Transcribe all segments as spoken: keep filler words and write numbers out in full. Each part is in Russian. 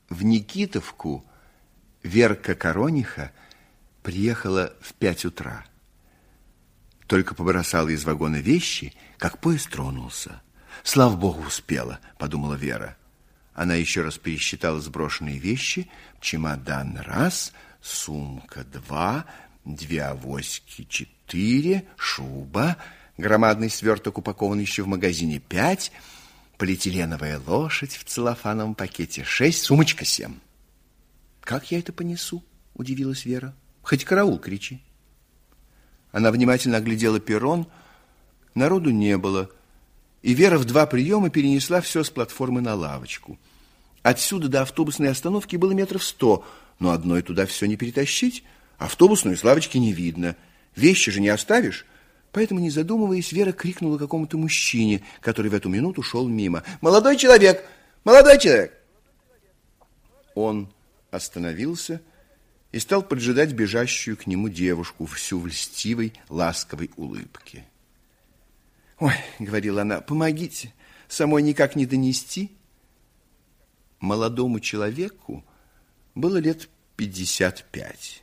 В Никитовку Верка Корониха приехала в пять утра. Только побросала из вагона вещи, как поезд тронулся. Слава богу, успела, подумала Вера. Она еще раз пересчитала сброшенные вещи. Чемодан раз, сумка два, две авоськи четыре, шуба, громадный сверток, упакованный еще в магазине пять, полиэтиленовая лошадь в целлофановом пакете шесть, сумочка семь. Как я это понесу? Удивилась Вера. Хоть караул кричи. Она внимательно оглядела перрон. Народу не было. И Вера в два приема перенесла все с платформы на лавочку. Отсюда до автобусной остановки было метров сто, но одной туда все не перетащить. Автобусную с лавочки не видно. Вещи же не оставишь. Поэтому, не задумываясь, Вера крикнула какому-то мужчине, который в эту минуту шел мимо. «Молодой человек! Молодой человек!» Он остановился и стал поджидать бежащую к нему девушку всю в льстивой, ласковой улыбке. «Ой, — говорила она, — помогите, самой никак не донести». Молодому человеку было лет пятьдесят пять.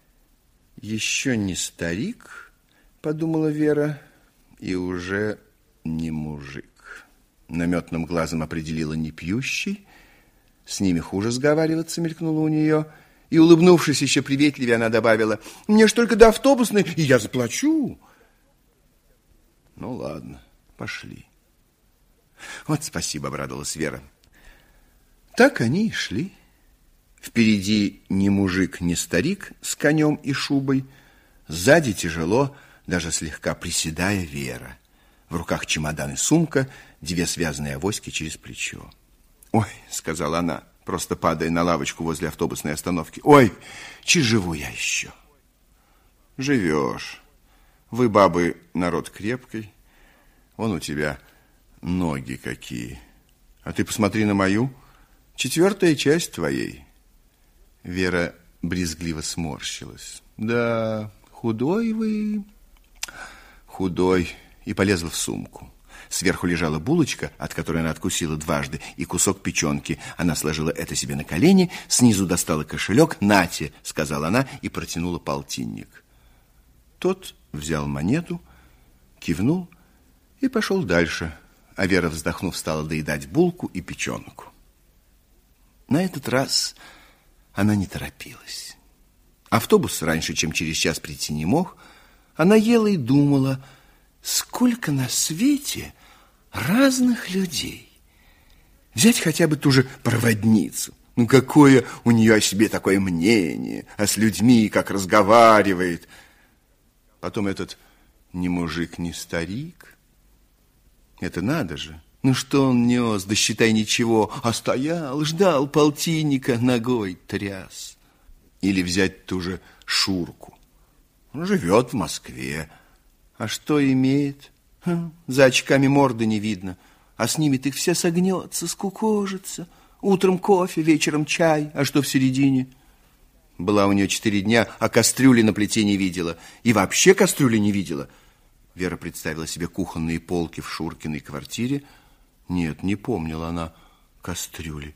Еще не старик, подумала Вера, и уже не мужик. Наметным глазом определила не пьющий. С ними хуже сговариваться, мелькнуло у нее. И, улыбнувшись еще приветливее, она добавила: «Мне ж только до автобусной, и я заплачу». Ну, ладно, пошли. Вот спасибо, обрадовалась Вера. Так они и шли. Впереди ни мужик, ни старик с конем и шубой. Сзади тяжело, даже слегка приседая, Вера. В руках чемодан и сумка, две связанные авоськи через плечо. «Ой, — сказала она, просто падая на лавочку возле автобусной остановки, — ой, чи живу я еще?» «Живешь. Вы, бабы, народ крепкий. Вон у тебя ноги какие. А ты посмотри на мою. Четвертая часть твоей». Вера брезгливо сморщилась. «Да, худой вы, худой», и полезла в сумку. Сверху лежала булочка, от которой она откусила дважды, и кусок печенки. Она сложила это себе на колени, снизу достала кошелек. «Нате», — сказала она и протянула полтинник. Тот взял монету, кивнул и пошел дальше, а Вера, вздохнув, стала доедать булку и печенку. На этот раз она не торопилась. Автобус раньше, чем через час, прийти не мог. Она ела и думала, сколько на свете разных людей. Взять хотя бы ту же проводницу. Ну, какое у нее о себе такое мнение, а с людьми как разговаривает. Потом этот ни мужик, ни старик. Это надо же. Ну, что он нес, да считай ничего, а стоял, ждал полтинника, ногой тряс. Или взять ту же Шурку. Он живет в Москве. А что имеет? Хм, за очками морды не видно. А снимет их, все согнется, скукожится. Утром кофе, вечером чай. А что в середине? Была у нее четыре дня, а кастрюли на плите не видела. И вообще кастрюли не видела. Вера представила себе кухонные полки в Шуркиной квартире. Нет, не помнила она кастрюли.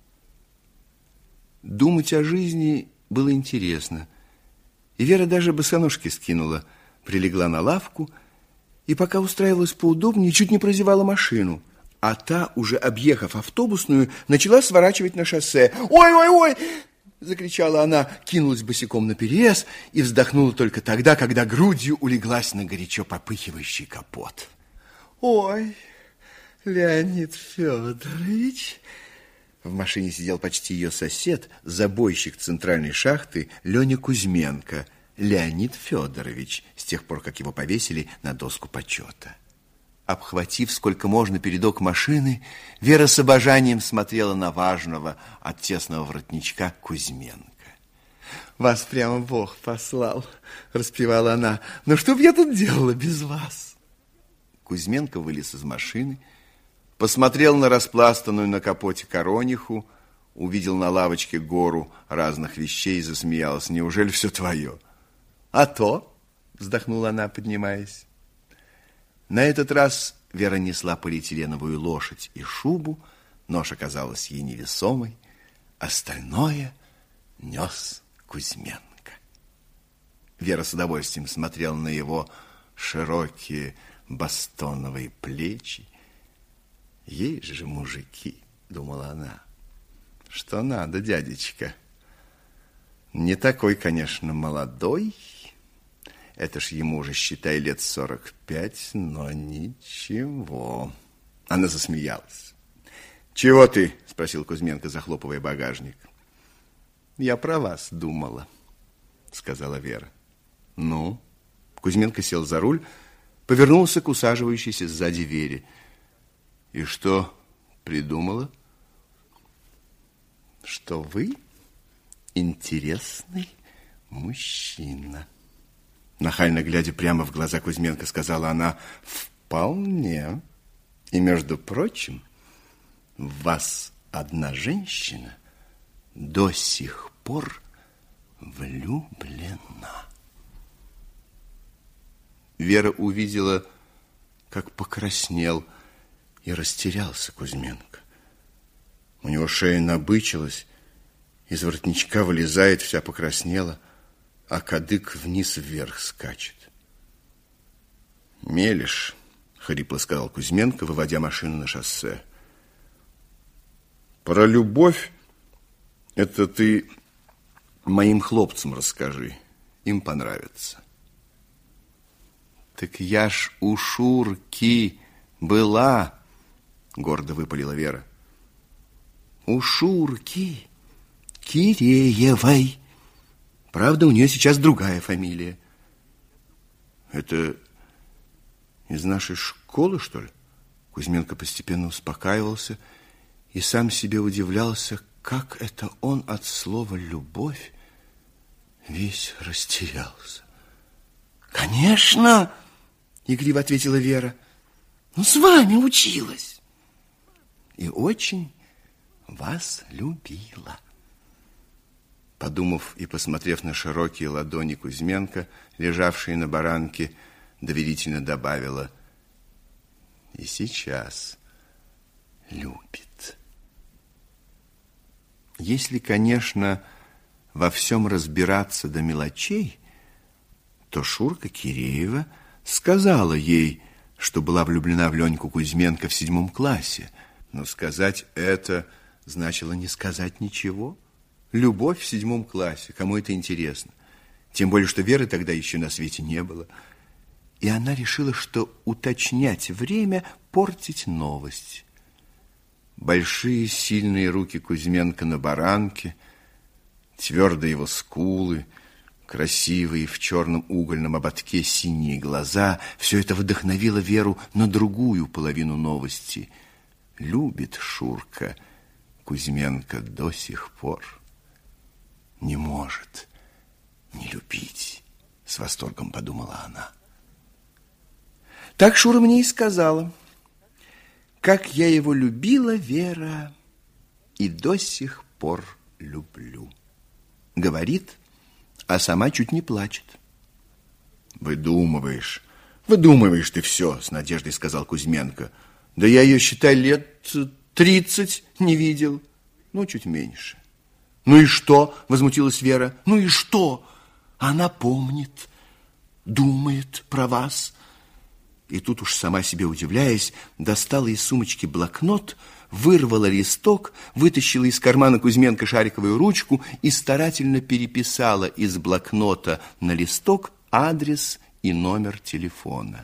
Думать о жизни было интересно. И Вера даже босоножки скинула, прилегла на лавку и, пока устраивалась поудобнее, чуть не прозевала машину. А та, уже объехав автобусную, начала сворачивать на шоссе. «Ой-ой-ой!» — закричала она, кинулась босиком на перерез и вздохнула только тогда, когда грудью улеглась на горячо попыхивающий капот. «Ой, Леонид Федорович!» В машине сидел почти ее сосед, забойщик центральной шахты Леня Кузьменко, Леонид Федорович, с тех пор, как его повесили на доску почета. Обхватив сколько можно передок машины, Вера с обожанием смотрела на важного от тесного воротничка Кузьменко. «Вас прямо Бог послал», — распевала она. «Но что б я тут делала без вас?» Кузьменко вылез из машины, посмотрел на распластанную на капоте корониху, увидел на лавочке гору разных вещей и засмеялась. «Неужели все твое?» «А то», — вздохнула она, поднимаясь. На этот раз Вера несла полиэтиленовую лошадь и шубу, нож оказалась ей невесомой. остальное нес Кузьменко. Вера с удовольствием смотрела на его широкие бастоновые плечи. Ей же мужики, думала она. Что надо, дядечка? Не такой, конечно, молодой. Это ж ему уже, считай, лет сорок пять, но ничего. Она засмеялась. Чего ты? Спросил Кузьменко, захлопывая багажник. Я про вас думала, сказала Вера. Ну? Кузьменко сел за руль, повернулся к усаживающейся сзади Вере. И что придумала? Что вы интересный мужчина. Нахально глядя прямо в глаза Кузьменко, сказала она: вполне. И, между прочим, в вас одна женщина до сих пор влюблена. Вера увидела, как покраснел и растерялся Кузьменко. У него шея набычилась, из воротничка вылезает, вся покраснела, а кадык вниз-вверх скачет. «Мелешь», — хрипло сказал Кузьменко, выводя машину на шоссе. «Про любовь это ты моим хлопцам расскажи, им понравится». «Так я ж у Шурки была», — гордо выпалила Вера. «У Шурки Киреевой. Правда, у нее сейчас другая фамилия». «Это из нашей школы, что ли?» Кузьменко постепенно успокаивался и сам себе удивлялся, как это он от слова «любовь» весь растерялся. «Конечно!» — игриво ответила Вера. «Ну, с вами училась. И очень вас любила». Подумав и посмотрев на широкие ладони Кузьменко, лежавшие на баранке, доверительно добавила: и сейчас любит. Если, конечно, во всем разбираться до мелочей, то Шурка Киреева сказала ей, что была влюблена в Леньку Кузьменко в седьмом классе. Но сказать это значило не сказать ничего. Любовь в седьмом классе, кому это интересно? Тем более, что Веры тогда еще на свете не было. И она решила, что уточнять время – портить новость. Большие сильные руки Кузьменко на баранке, твердые его скулы, красивые в черном угольном ободке синие глаза – все это вдохновило Веру на другую половину новости. Любит Шурка Кузьменко до сих пор. Не может не любить, с восторгом подумала она. Так Шура мне и сказала: как я его любила, Вера, и до сих пор люблю. Говорит, а сама чуть не плачет. Выдумываешь, выдумываешь ты все, с надеждой сказал Кузьменко. Да я ее, считай, лет тридцать не видел, ну, чуть меньше. Ну и что? Возмутилась Вера. Ну и что? Она помнит, думает про вас. И тут уж сама себе удивляясь, достала из сумочки блокнот, вырвала листок, вытащила из кармана Кузьменко шариковую ручку и старательно переписала из блокнота на листок адрес и номер телефона.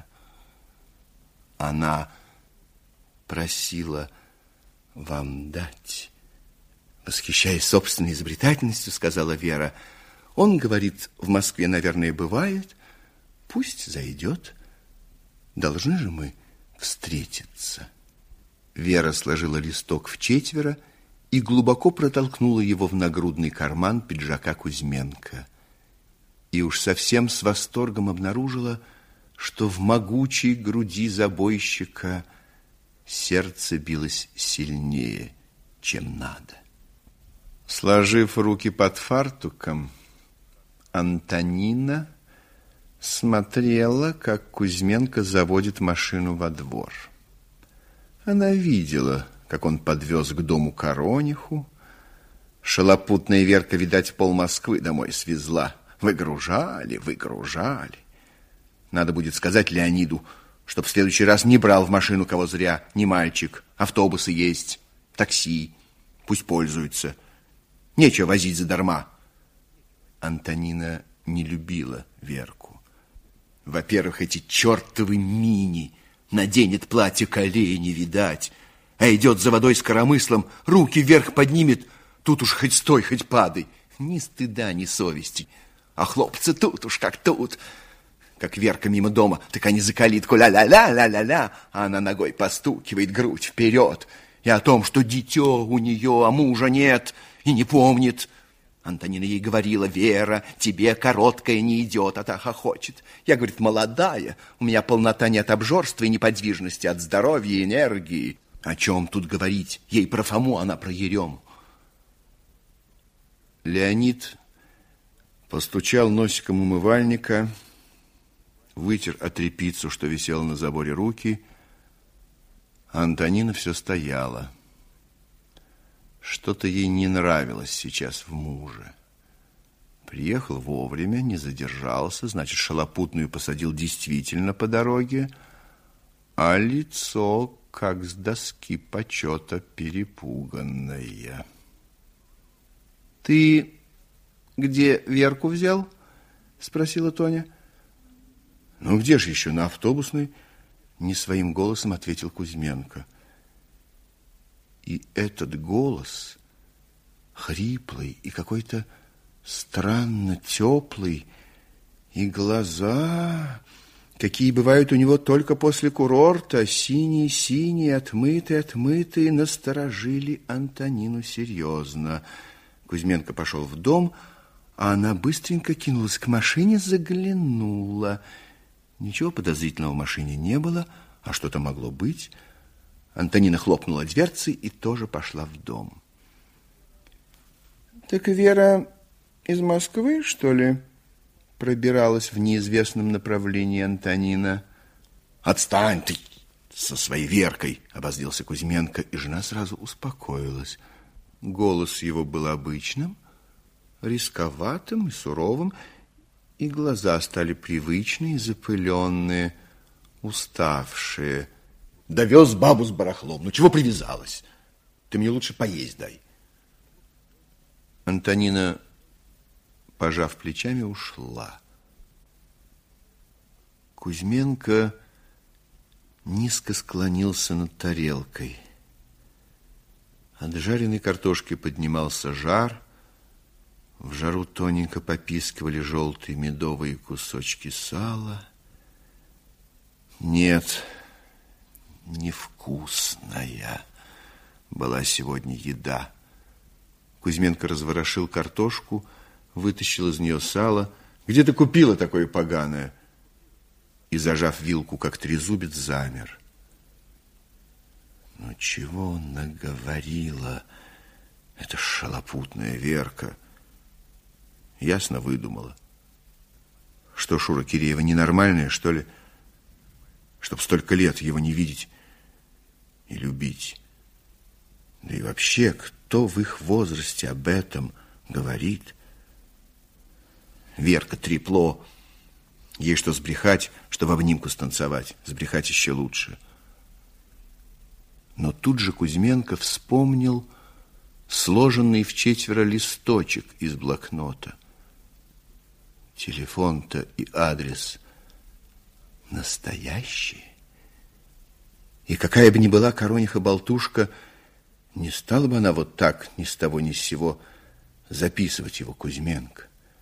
Она просила вам дать. Восхищаясь собственной изобретательностью, сказала Вера: он, говорит, в Москве, наверное, бывает. Пусть зайдет. Должны же мы встретиться. Вера сложила листок в четверо и глубоко протолкнула его в нагрудный карман пиджака Кузьменко. И уж совсем с восторгом обнаружила, что в могучей груди забойщика сердце билось сильнее, чем надо. Сложив руки под фартуком, Антонина смотрела, как Кузьменко заводит машину во двор. Она видела, как он подвез к дому Корониху, Шалопутная Верка, видать, пол Москвы домой свезла. Выгружали, выгружали. Надо будет сказать Леониду, чтоб в следующий раз не брал в машину кого зря, не мальчик. Автобусы есть, такси, пусть пользуются. Нечего возить задарма. Антонина не любила Верку. Во-первых, эти чертовы мини. Наденет платье, колей не видать. А идет за водой с коромыслом, руки вверх поднимет. Тут уж хоть стой, хоть падай. Ни стыда, ни совести. А хлопцы тут уж как тут. Как Верка мимо дома, так они за калитку ля-ля-ля-ля-ля-ля, а она ногой постукивает, грудь вперед. И о том, что дитё у нее, а мужа нет, и не помнит. Антонина ей говорила: Вера, тебе короткая не идет, а та хохочет. Я, говорит, молодая, у меня полнота не от обжорства и неподвижности, от здоровья и энергии. О чем тут говорить? Ей про Фому, она про Ерему. Леонид постучал носиком умывальника, вытер о тряпицу, что висела на заборе, руки, а Антонина все стояла. Что-то ей не нравилось сейчас в муже. Приехал вовремя, не задержался, значит, шалопутную посадил действительно по дороге, а лицо, как с доски почета, перепуганное. «Ты где Верку взял?» — спросила Тоня. «Ну, где же еще, на автобусной?» — не своим голосом ответил Кузьменко. И этот голос, хриплый и какой-то странно теплый, и глаза, какие бывают у него только после курорта, синие-синие, отмытые-отмытые, насторожили Антонину серьезно. Кузьменко пошел в дом, а она быстренько кинулась к машине, заглянула. Ничего подозрительного в машине не было, а что-то могло быть. Антонина хлопнула дверцей и тоже пошла в дом. «Так Вера из Москвы, что ли?» Пробиралась в неизвестном направлении Антонина. «Отстань ты со своей Веркой!» — обозлился Кузьменко, и жена сразу успокоилась. Голос его был обычным, рисковатым и суровым, и глаза стали привычные, запыленные, уставшие. «Довез бабу с барахлом. Ну, чего привязалась? Ты мне лучше поесть дай». Антонина, пожав плечами, ушла. Кузьменко низко склонился над тарелкой. От жареной картошки поднимался жар. В жару тоненько попискивали желтые медовые кусочки сала. Нет, невкусная была сегодня еда. Кузьменко разворошил картошку, вытащил из нее сало. «Где ты купила такое поганое?» И, зажав вилку, как трезубец, замер. Ну, чего он наговорила, эта шалопутная Верка? Ясно выдумала. Что, Шура Киреева ненормальная, что ли? Чтоб столько лет его не видеть и любить. Да и вообще, кто в их возрасте об этом говорит? Верка трепло. Ей что сбрехать, что в обнимку станцевать. Сбрехать еще лучше. Но тут же Кузьменко вспомнил сложенный в четверо листочек из блокнота. Телефон-то и адрес настоящие. И какая бы ни была Корониха-болтушка, не стала бы она вот так ни с того ни с сего записывать его Кузьменко.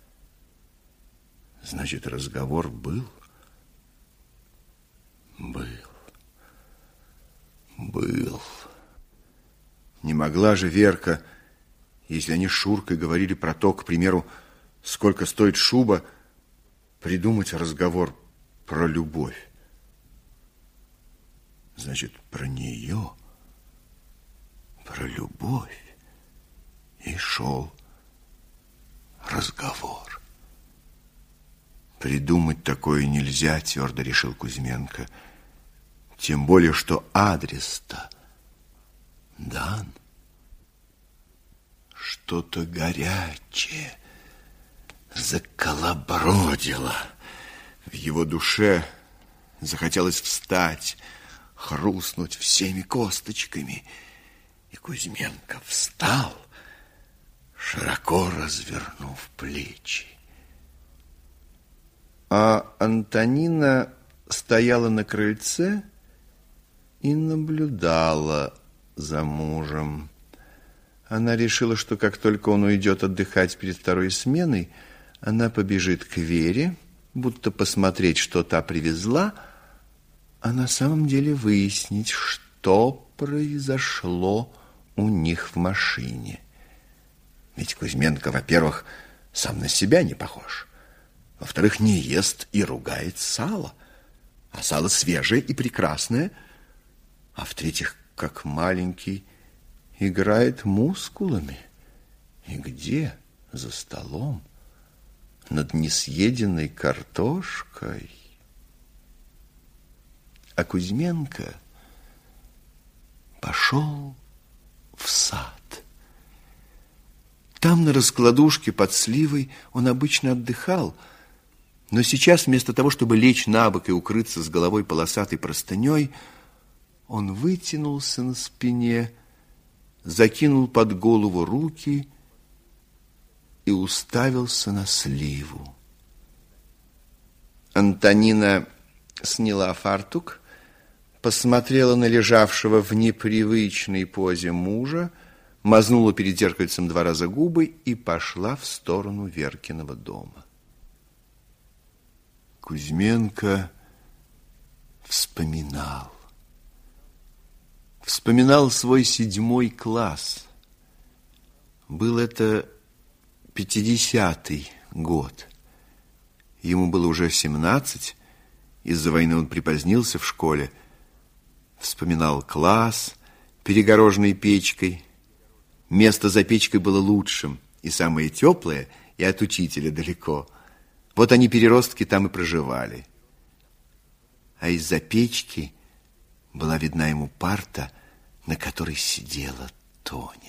Значит, разговор был? Был. Был. Не могла же Верка, если они с Шуркой говорили про то, к примеру, сколько стоит шуба, придумать разговор про любовь. Значит, про нее, про любовь и шел разговор. Придумать такое нельзя, твердо решил Кузьменко. Тем более, что адрес-то дан. Что что-то горячее заколобродило. В его душе захотелось встать, хрустнуть всеми косточками. И Кузьменко встал, широко развернув плечи. А Антонина стояла на крыльце и наблюдала за мужем. Она решила, что как только он уйдет отдыхать перед второй сменой, она побежит к Вере, будто посмотреть, что та привезла, а на самом деле выяснить, что произошло у них в машине. Ведь Кузьменко, во-первых, сам на себя не похож. Во-вторых, не ест и ругает сало. А сало свежее и прекрасное. А в-третьих, как маленький, играет мускулами. И где? За столом. Над несъеденной картошкой. А Кузьменко пошел в сад. Там, на раскладушке под сливой, он обычно отдыхал, но сейчас, вместо того, чтобы лечь на бок и укрыться с головой полосатой простыней, он вытянулся на спине, закинул под голову руки и уставился на сливу. Антонина сняла фартук, посмотрела на лежавшего в непривычной позе мужа, мазнула перед зеркальцем два раза губы и пошла в сторону Веркиного дома. Кузьменко вспоминал. Вспоминал свой седьмой класс. Был это пятидесятый год. Ему было уже семнадцать. Из-за войны он припозднился в школе. Вспоминал класс, перегороженный печкой. Место за печкой было лучшим, и самое теплое, и от учителя далеко. Вот они, переростки, там и проживали. А из-за печки была видна ему парта, на которой сидела Тоня.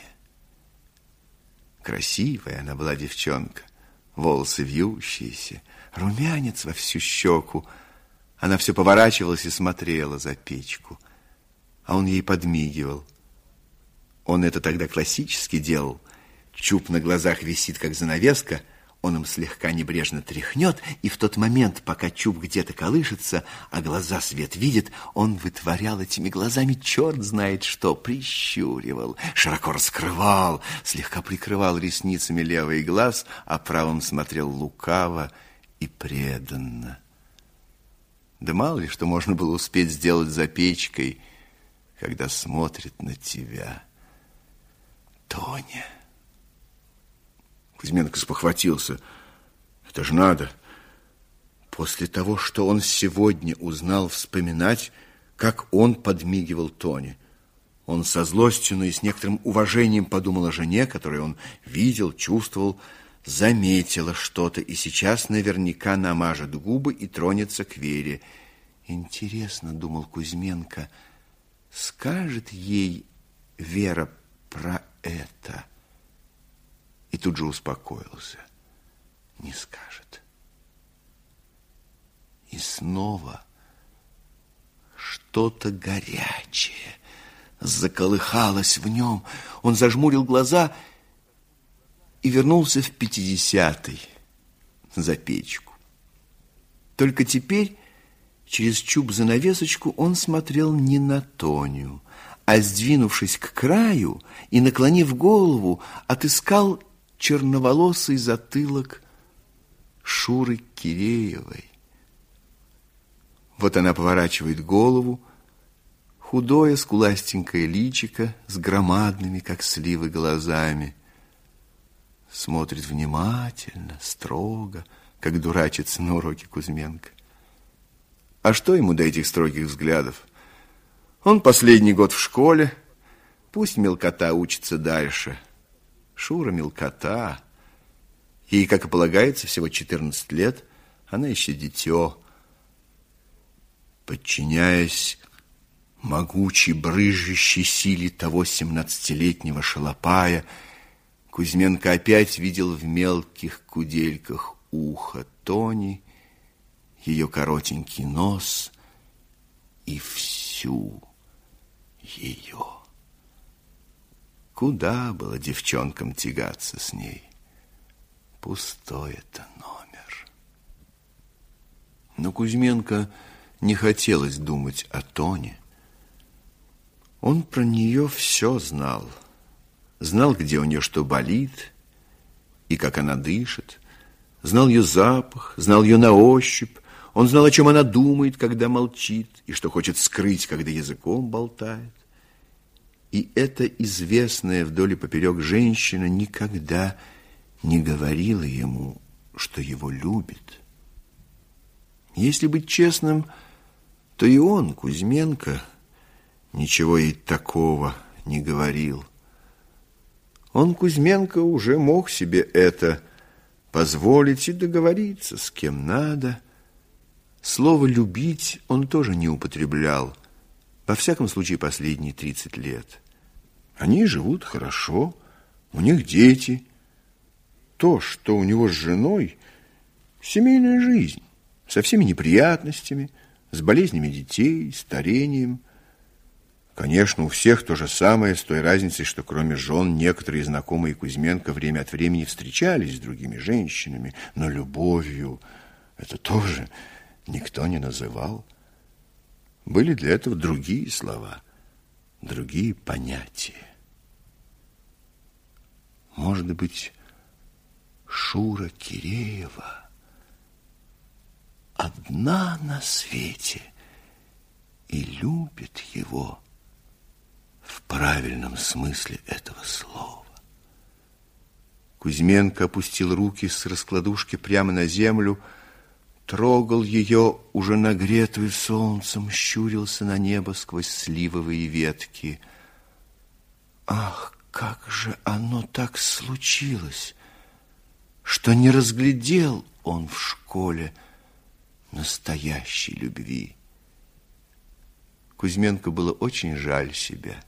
Красивая она была девчонка, волосы вьющиеся, румянец во всю щеку. Она все поворачивалась и смотрела за печку, а он ей подмигивал. Он это тогда классически делал. Чуб на глазах висит, как занавеска, он им слегка небрежно тряхнет, и в тот момент, пока чуб где-то колышется, а глаза свет видит, он вытворял этими глазами черт знает что, прищуривал, широко раскрывал, слегка прикрывал ресницами левый глаз, а правым смотрел лукаво и преданно. Да мало ли, что можно было успеть сделать за печкой, когда смотрит на тебя Тоня. Кузьменко спохватился. Это ж надо. После того, что он сегодня узнал, вспоминать, как он подмигивал Тоне. Он со злостью, но и с некоторым уважением подумал о жене, которую он видел, чувствовал, заметила что-то, и сейчас наверняка намажет губы и тронется к Вере. Интересно, думал Кузьменко, скажет ей Вера про это? И тут же успокоился. Не скажет. И снова что-то горячее заколыхалось в нем. Он зажмурил глаза и вернулся в пятидесятый за печку. Только теперь через чуб-занавесочку он смотрел не на Тоню, а, сдвинувшись к краю и наклонив голову, отыскал черноволосый затылок Шуры Киреевой. Вот она поворачивает голову, худое скуластенькое личико с громадными, как сливы, глазами. Смотрит внимательно, строго, как дурачится на уроке Кузьменко. А что ему до этих строгих взглядов? Он последний год в школе, пусть мелкота учится дальше. Шура мелкота. Ей, как и полагается, всего четырнадцать лет, она еще дитё. Подчиняясь могучей, брызжущей силе того семнадцатилетнего шалопая, Кузьменко опять видел в мелких кудельках ухо Тони, ее коротенький нос и всю ее. Куда было девчонкам тягаться с ней? Пустой это номер. Но Кузьменко не хотелось думать о Тоне. Он про нее все знал. Знал, где у нее что болит и как она дышит. Знал ее запах, знал ее на ощупь. Он знал, о чем она думает, когда молчит, и что хочет скрыть, когда языком болтает. И эта известная вдоль и поперек женщина никогда не говорила ему, что его любит. Если быть честным, то и он, Кузьменко, ничего ей такого не говорил. Он, Кузьменко, уже мог себе это позволить и договориться с кем надо. Слово «любить» он тоже не употреблял, во всяком случае последние тридцать лет. Они живут хорошо, у них дети. То, что у него с женой, семейная жизнь, со всеми неприятностями, с болезнями детей, старением. Конечно, у всех то же самое, с той разницей, что кроме жен некоторые знакомые Кузьменко время от времени встречались с другими женщинами, но любовью это тоже никто не называл. Были для этого другие слова, другие понятия. Может быть, Шура Киреева одна на свете и любит его в правильном смысле этого слова. Кузьменко опустил руки с раскладушки прямо на землю, трогал ее, уже нагретую солнцем, щурился на небо сквозь сливовые ветки. Ах, как же оно так случилось, что не разглядел он в школе настоящей любви. Кузьменко было очень жаль себя.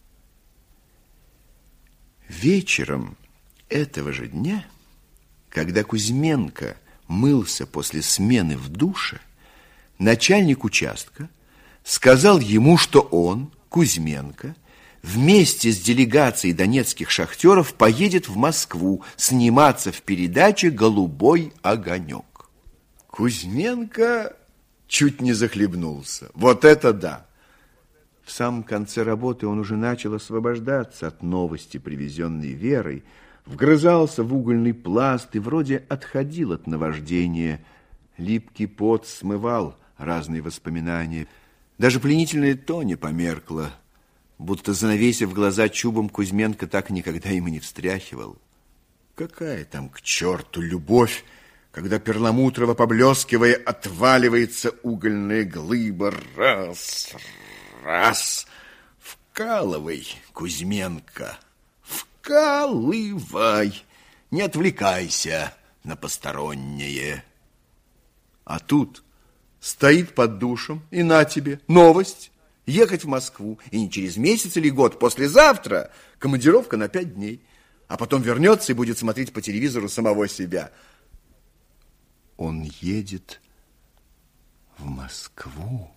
Вечером этого же дня, когда Кузьменко мылся после смены в душе, начальник участка сказал ему, что он, Кузьменко, вместе с делегацией донецких шахтеров поедет в Москву сниматься в передаче «Голубой огонек». Кузьменко чуть не захлебнулся. Вот это да! В самом конце работы он уже начал освобождаться от новости, привезенной Верой, вгрызался в угольный пласт и вроде отходил от наваждения. Липкий пот смывал разные воспоминания. Даже пленительная Тоня померкла, будто занавесив глаза чубом, Кузьменко так никогда им и не встряхивал. Какая там к черту любовь, когда перламутрово поблескивая отваливается угольная глыба. Раз, раз, вкалывай, Кузьменко, вкалывай, не отвлекайся на постороннее. А тут стоит под душем, и на тебе новость. Ехать в Москву, и не через месяц или год, послезавтра командировка на пять дней. А потом вернется и будет смотреть по телевизору самого себя. Он едет в Москву.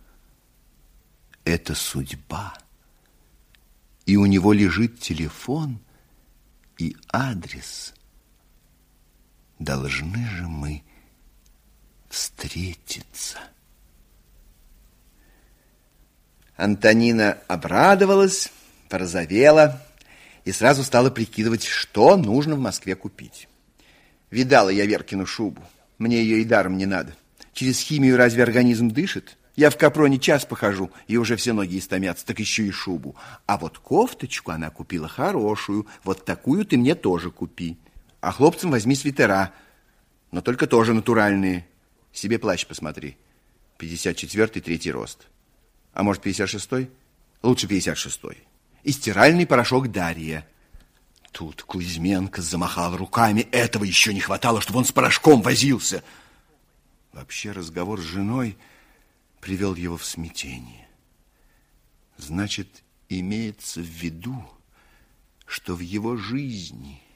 Это судьба. И у него лежит телефон и адрес. Должны же мы встретиться. Антонина обрадовалась, порозовела и сразу стала прикидывать, что нужно в Москве купить. Видала я Веркину шубу. Мне ее и даром не надо. Через химию разве организм дышит? Я в Капроне час похожу, и уже все ноги истомятся, так еще и шубу. А вот кофточку она купила хорошую. Вот такую ты мне тоже купи. А хлопцам возьми свитера, но только тоже натуральные. Себе плащ посмотри. пятьдесят четвёртый, третий рост. А может, пятьдесят шестой? Лучше пятьдесят шестой. И стиральный порошок Дарья. Тут Кузьменко замахал руками. Этого еще не хватало, чтобы он с порошком возился. Вообще разговор с женой привел его в смятение. Значит, имеется в виду, что в его жизни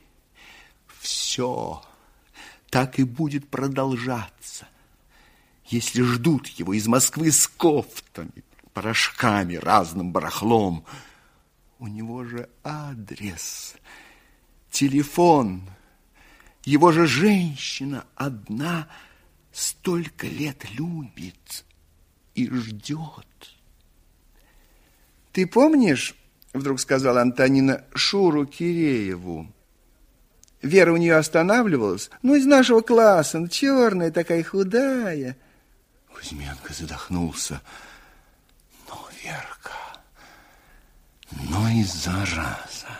все так и будет продолжаться. Если ждут его из Москвы с кофтами, порошками, разным барахлом, у него же адрес, телефон, его же женщина одна столько лет любит и ждет. Ты помнишь, вдруг сказала Антонина, Шуру Кирееву? Вера у нее останавливалась, ну, из нашего класса, ну, черная такая, худая. Кузьменко задохнулся. Ну, Верка, ну и зараза.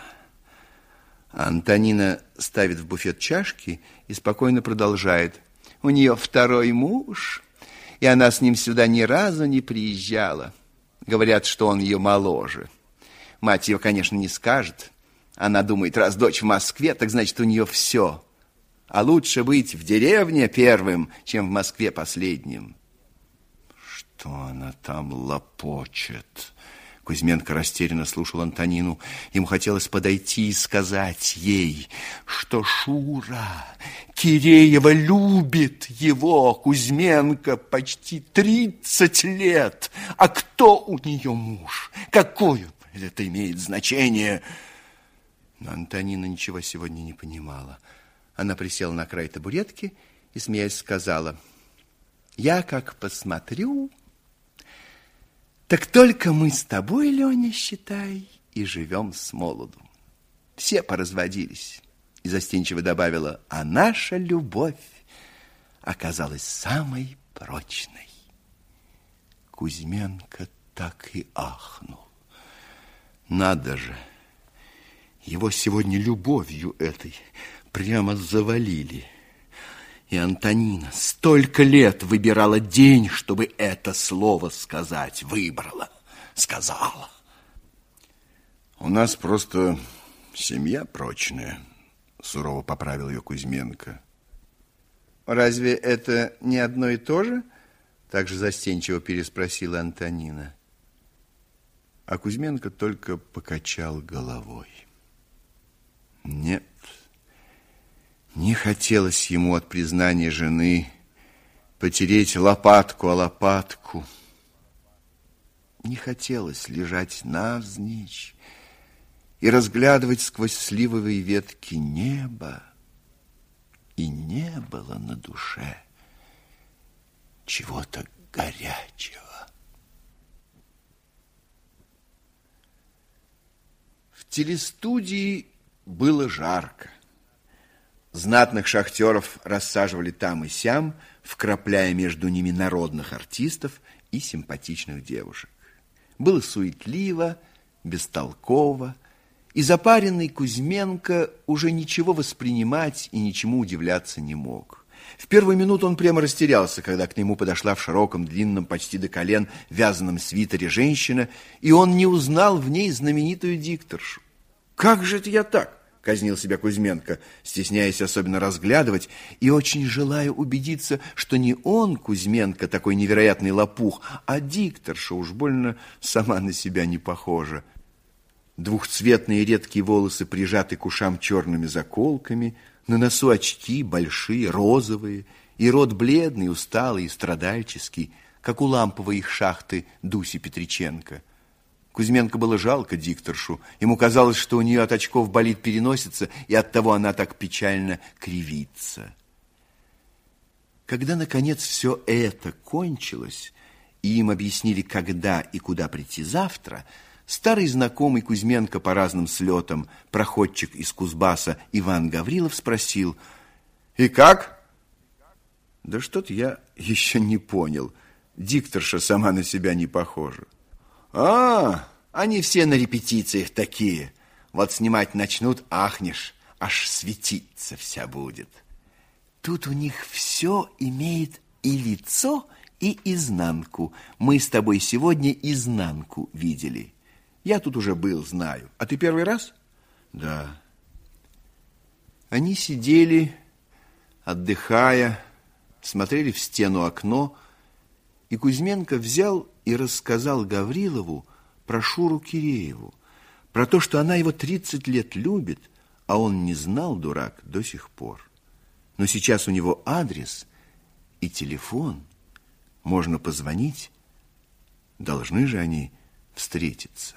Антонина ставит в буфет чашки и спокойно продолжает. У нее второй муж, и она с ним сюда ни разу не приезжала. Говорят, что он ее моложе. Мать ее, конечно, не скажет. Она думает, раз дочь в Москве, так значит, у нее все. А лучше быть в деревне первым, чем в Москве последним. Что она там лопочет? Кузьменко растерянно слушал Антонину. Ему хотелось подойти и сказать ей, что Шура Киреева любит его, Кузьменко, почти тридцать лет. А кто у нее муж? Какое это имеет значение? Но Антонина ничего сегодня не понимала. Она присела на край табуретки и, смеясь, сказала: я как посмотрю, так только мы с тобой, Леня, считай, и живем с молоду. Все поразводились. И застенчиво добавила: а наша любовь оказалась самой прочной. Кузьменко так и ахнул. Надо же, его сегодня любовью этой прямо завалили. И Антонина столько лет выбирала день, чтобы это слово сказать. Выбрала, сказала. У нас просто семья прочная, сурово поправил ее Кузьменко. Разве это не одно и то же? Также застенчиво переспросила Антонина. А Кузьменко только покачал головой. Нет, не хотелось ему от признания жены потереть лопатку о лопатку. Не хотелось лежать навзничь и разглядывать сквозь сливовые ветки небо. И не было на душе чего-то горячего. В телестудии было жарко. Знатных шахтеров рассаживали там и сям, вкрапляя между ними народных артистов и симпатичных девушек. Было суетливо, бестолково, и запаренный Кузьменко уже ничего воспринимать и ничему удивляться не мог. В первую минуту он прямо растерялся, когда к нему подошла в широком, длинном, почти до колен, вязаном свитере женщина, и он не узнал в ней знаменитую дикторшу. «Как же это я так?» — казнил себя Кузьменко, стесняясь особенно разглядывать и очень желая убедиться, что не он, Кузьменко, такой невероятный лопух, а дикторша уж больно сама на себя не похожа. Двухцветные редкие волосы прижаты к ушам черными заколками, на носу очки большие, розовые, и рот бледный, усталый и страдальческий, как у ламповой их шахты Дуси Петриченко. Кузьменко было жалко дикторшу. Ему казалось, что у нее от очков болит переносица, и оттого она так печально кривится. Когда, наконец, все это кончилось, и им объяснили, когда и куда прийти завтра, старый знакомый Кузьменко по разным слетам, проходчик из Кузбасса Иван Гаврилов спросил: «И как?» «Да что-то я еще не понял. Дикторша сама на себя не похожа». «А, они все на репетициях такие. Вот снимать начнут, ахнешь, аж светиться вся будет». Тут у них все имеет и лицо, и изнанку. Мы с тобой сегодня изнанку видели. Я тут уже был, знаю. А ты первый раз? Да. Они сидели, отдыхая, смотрели в стену окно, и Кузьменко взял и рассказал Гаврилову про Шуру Кирееву, про то, что она его тридцать лет любит, а он не знал, дурак, до сих пор. Но сейчас у него адрес и телефон. Можно позвонить. Должны же они встретиться.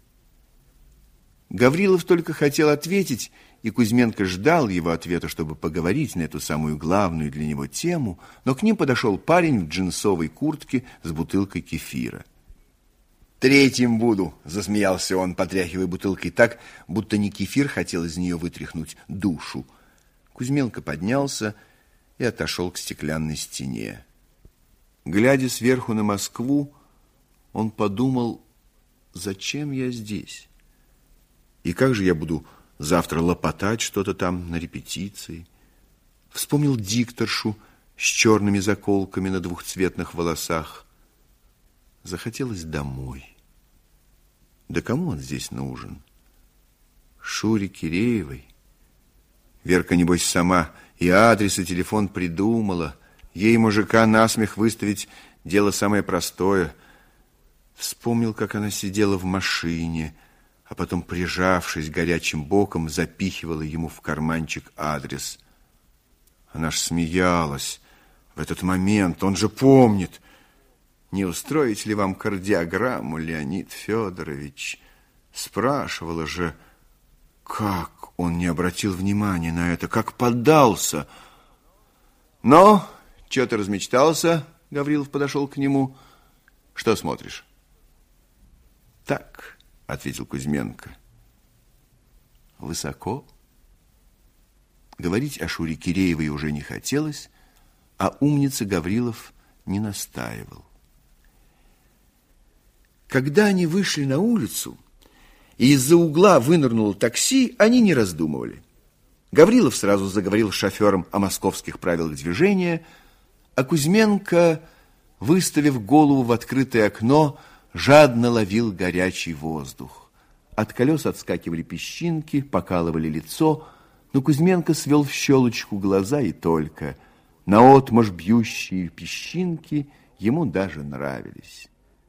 Гаврилов только хотел ответить, и Кузьменко ждал его ответа, чтобы поговорить на эту самую главную для него тему, но к ним подошел парень в джинсовой куртке с бутылкой кефира. «Третьим буду», — засмеялся он, потряхивая бутылкой так, будто не кефир хотел из нее вытряхнуть душу. Кузьменко поднялся и отошел к стеклянной стене. Глядя сверху на Москву, он подумал, зачем я здесь? И как же я буду завтра лопотать что-то там на репетиции? Вспомнил дикторшу с черными заколками на двухцветных волосах. Захотелось домой. Да кому он здесь нужен? Шуре Киреевой? Верка, небось, сама и адрес, и телефон придумала. Ей мужика насмех выставить — дело самое простое. Вспомнил, как она сидела в машине, а потом, прижавшись горячим боком, запихивала ему в карманчик адрес. Она ж смеялась в этот момент, он же помнит. «Не устроить ли вам кардиограмму, Леонид Федорович?» Спрашивала же. Как он не обратил внимания на это, как поддался. «Но, чё ты размечтался?» Гаврилов подошел к нему. «Что смотришь?» «Так», — ответил Кузьменко. «Высоко». Говорить о Шуре Киреевой уже не хотелось, а умница Гаврилов не настаивал. Когда они вышли на улицу, и из-за угла вынырнуло такси, они не раздумывали. Гаврилов сразу заговорил с шофером о московских правилах движения, а Кузьменко, выставив голову в открытое окно, жадно ловил горячий воздух. От колес отскакивали песчинки, покалывали лицо, но Кузьменко свел в щелочку глаза и только. Наотмашь бьющие песчинки ему даже нравились.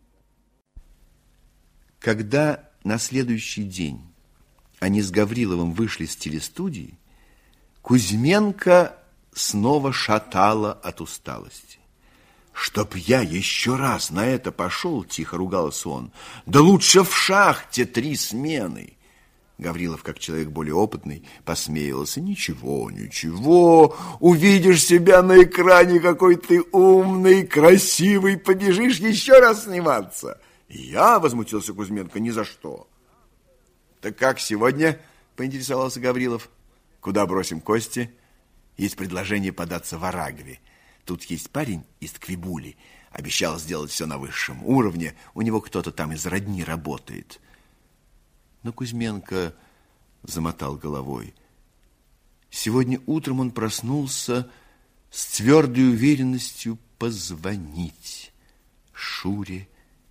Когда на следующий день они с Гавриловым вышли с телестудии, Кузьменко снова шатало от усталости. «Чтоб я еще раз на это пошел», — тихо ругался он, — «да лучше в шахте три смены». Гаврилов, как человек более опытный, посмеивался. «Ничего, ничего, увидишь себя на экране, какой ты умный, красивый, побежишь еще раз сниматься». «Я?» — возмутился Кузьменко. «Ни за что». «Так как сегодня?» — поинтересовался Гаврилов. «Куда бросим кости?» «Есть предложение податься в Арагове. Тут есть парень из Тквибули. Обещал сделать все на высшем уровне. У него кто-то там из родни работает». Но Кузьменко замотал головой. Сегодня утром он проснулся с твердой уверенностью позвонить Шуре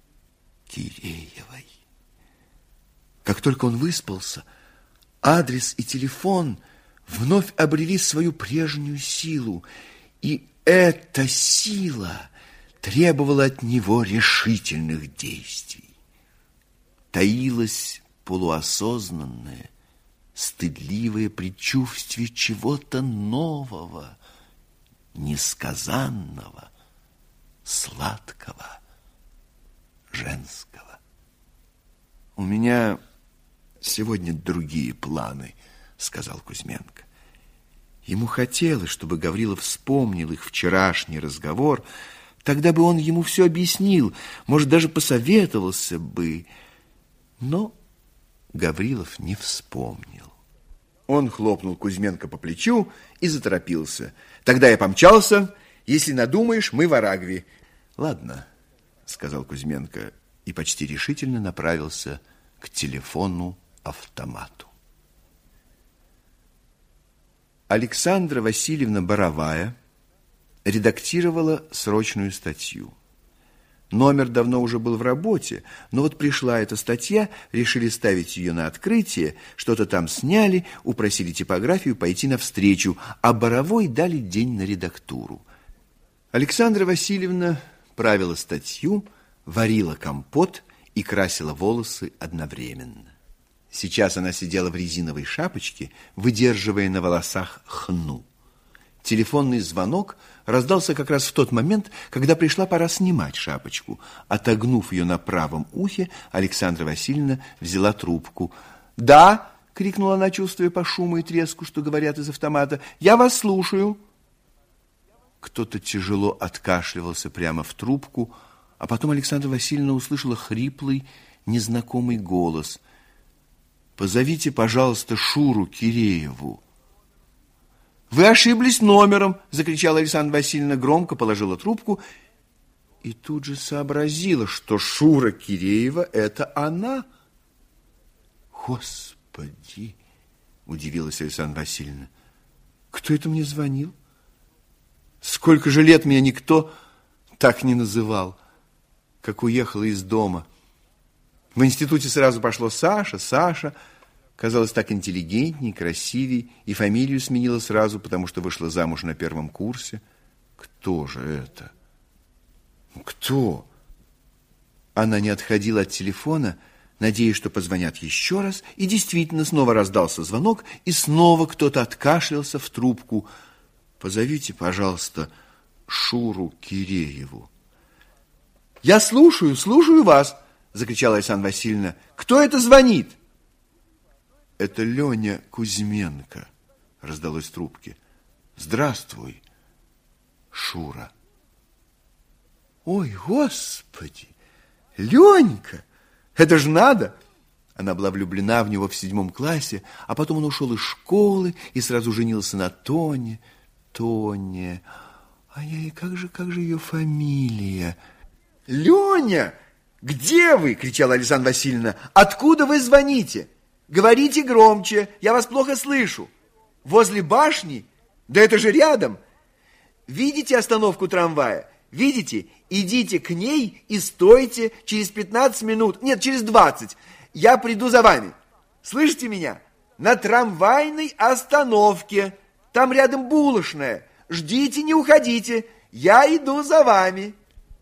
Киреевой. Как только он выспался, адрес и телефон вновь обрели свою прежнюю силу, и эта сила требовала от него решительных действий. Таилось полуосознанное, стыдливое предчувствие чего-то нового, несказанного, сладкого, женского. «У меня сегодня другие планы», — сказал Кузьменко. Ему хотелось, чтобы Гаврилов вспомнил их вчерашний разговор, тогда бы он ему все объяснил, может, даже посоветовался бы. Но Гаврилов не вспомнил. Он хлопнул Кузьменко по плечу и заторопился. «Тогда я помчался. Если надумаешь, мы в Арагове». «Ладно», — сказал Кузьменко и почти решительно направился к телефону-автомату. Александра Васильевна Боровая редактировала срочную статью. Номер давно уже был в работе, но вот пришла эта статья, решили ставить ее на открытие, что-то там сняли, упросили типографию пойти навстречу, а Боровой дали день на редактуру. Александра Васильевна правила статью, варила компот и красила волосы одновременно. Сейчас она сидела в резиновой шапочке, выдерживая на волосах хну. Телефонный звонок раздался как раз в тот момент, когда пришла пора снимать шапочку. Отогнув ее на правом ухе, Александра Васильевна взяла трубку. «Да!» — крикнула она, чувствуя по шуму и треску, что говорят из автомата. «Я вас слушаю!» Кто-то тяжело откашливался прямо в трубку, а потом Александра Васильевна услышала хриплый, незнакомый голос. «Позовите, пожалуйста, Шуру Кирееву». «Вы ошиблись номером!» — закричала Александра Васильевна, громко положила трубку и тут же сообразила, что Шура Киреева — это она. «Господи!» — удивилась Александра Васильевна. «Кто это мне звонил? Сколько же лет меня никто так не называл, как уехала из дома. В институте сразу пошло Саша, Саша». Казалось так интеллигентней, красивей, и фамилию сменила сразу, потому что вышла замуж на первом курсе. Кто же это? Кто? Она не отходила от телефона, надеясь, что позвонят еще раз, и действительно снова раздался звонок, и снова кто-то откашлялся в трубку. «Позовите, пожалуйста, Шуру Кирееву». «Я слушаю, слушаю вас!» — закричала Александра Васильевна. «Кто это звонит?» «Это Леня Кузьменко», — раздалось в трубке. «Здравствуй, Шура». «Ой, Господи! Ленька! Это ж надо!» Она была влюблена в него в седьмом классе, а потом он ушел из школы и сразу женился на Тоне. Тоне. Ай-яй, как же, как же ее фамилия? «Леня! Где вы?» — кричала Александра Васильевна. «Откуда вы звоните? Говорите громче, я вас плохо слышу. Возле башни? Да это же рядом. Видите остановку трамвая? Видите? Идите к ней и стойте через пятнадцать минут. Нет, через двадцать. Я приду за вами. Слышите меня? На трамвайной остановке. Там рядом булочная. Ждите, не уходите. Я иду за вами».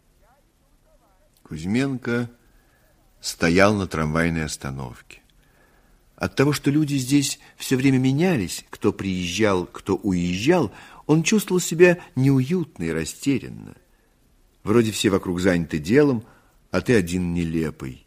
Кузьменко стоял на трамвайной остановке. От того, что люди здесь все время менялись, кто приезжал, кто уезжал, он чувствовал себя неуютно и растерянно. Вроде все вокруг заняты делом, а ты один нелепый.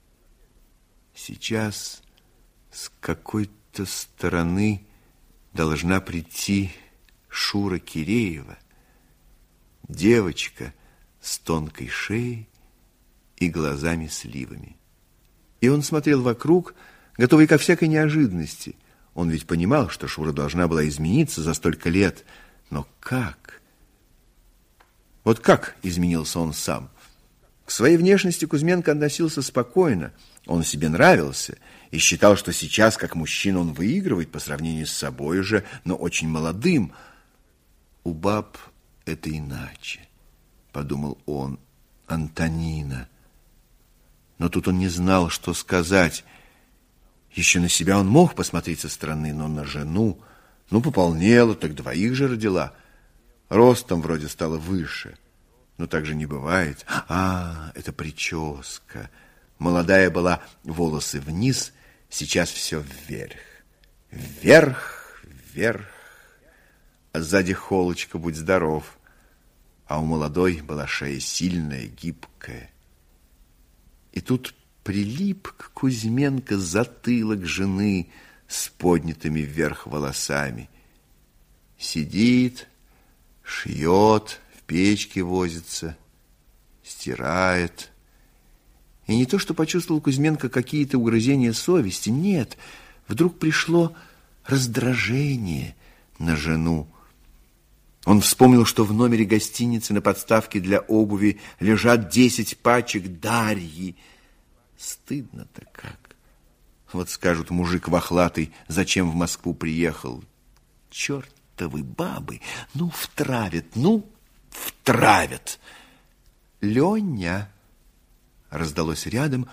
Сейчас с какой-то стороны должна прийти Шура Киреева, девочка с тонкой шеей и глазами-сливами. И он смотрел вокруг, готовый ко всякой неожиданности. Он ведь понимал, что Шура должна была измениться за столько лет. Но как? Вот как изменился он сам? К своей внешности Кузьменко относился спокойно. Он себе нравился и считал, что сейчас, как мужчина, он выигрывает по сравнению с собой же, но очень молодым. У баб это иначе, подумал он. Антонина. Но тут он не знал, что сказать. Еще на себя он мог посмотреть со стороны, но на жену, ну, пополнела, так двоих же родила. Ростом вроде стала выше, но так же не бывает. А, это прическа. Молодая была, волосы вниз, сейчас все вверх. Вверх, вверх. А сзади холочка, будь здоров. А у молодой была шея сильная, гибкая. И тут прилип к Кузьменко затылок жены с поднятыми вверх волосами. Сидит, шьет, в печке возится, стирает. И не то, что почувствовал Кузьменко какие-то угрызения совести, нет, вдруг пришло раздражение на жену. Он вспомнил, что в номере гостиницы на подставке для обуви лежат десять пачек Дарьи. Стыдно-то как. Вот скажут, мужик вахлатый, зачем в Москву приехал? Чертовы бабы, ну втравят, ну втравят. Леня, раздалось рядом,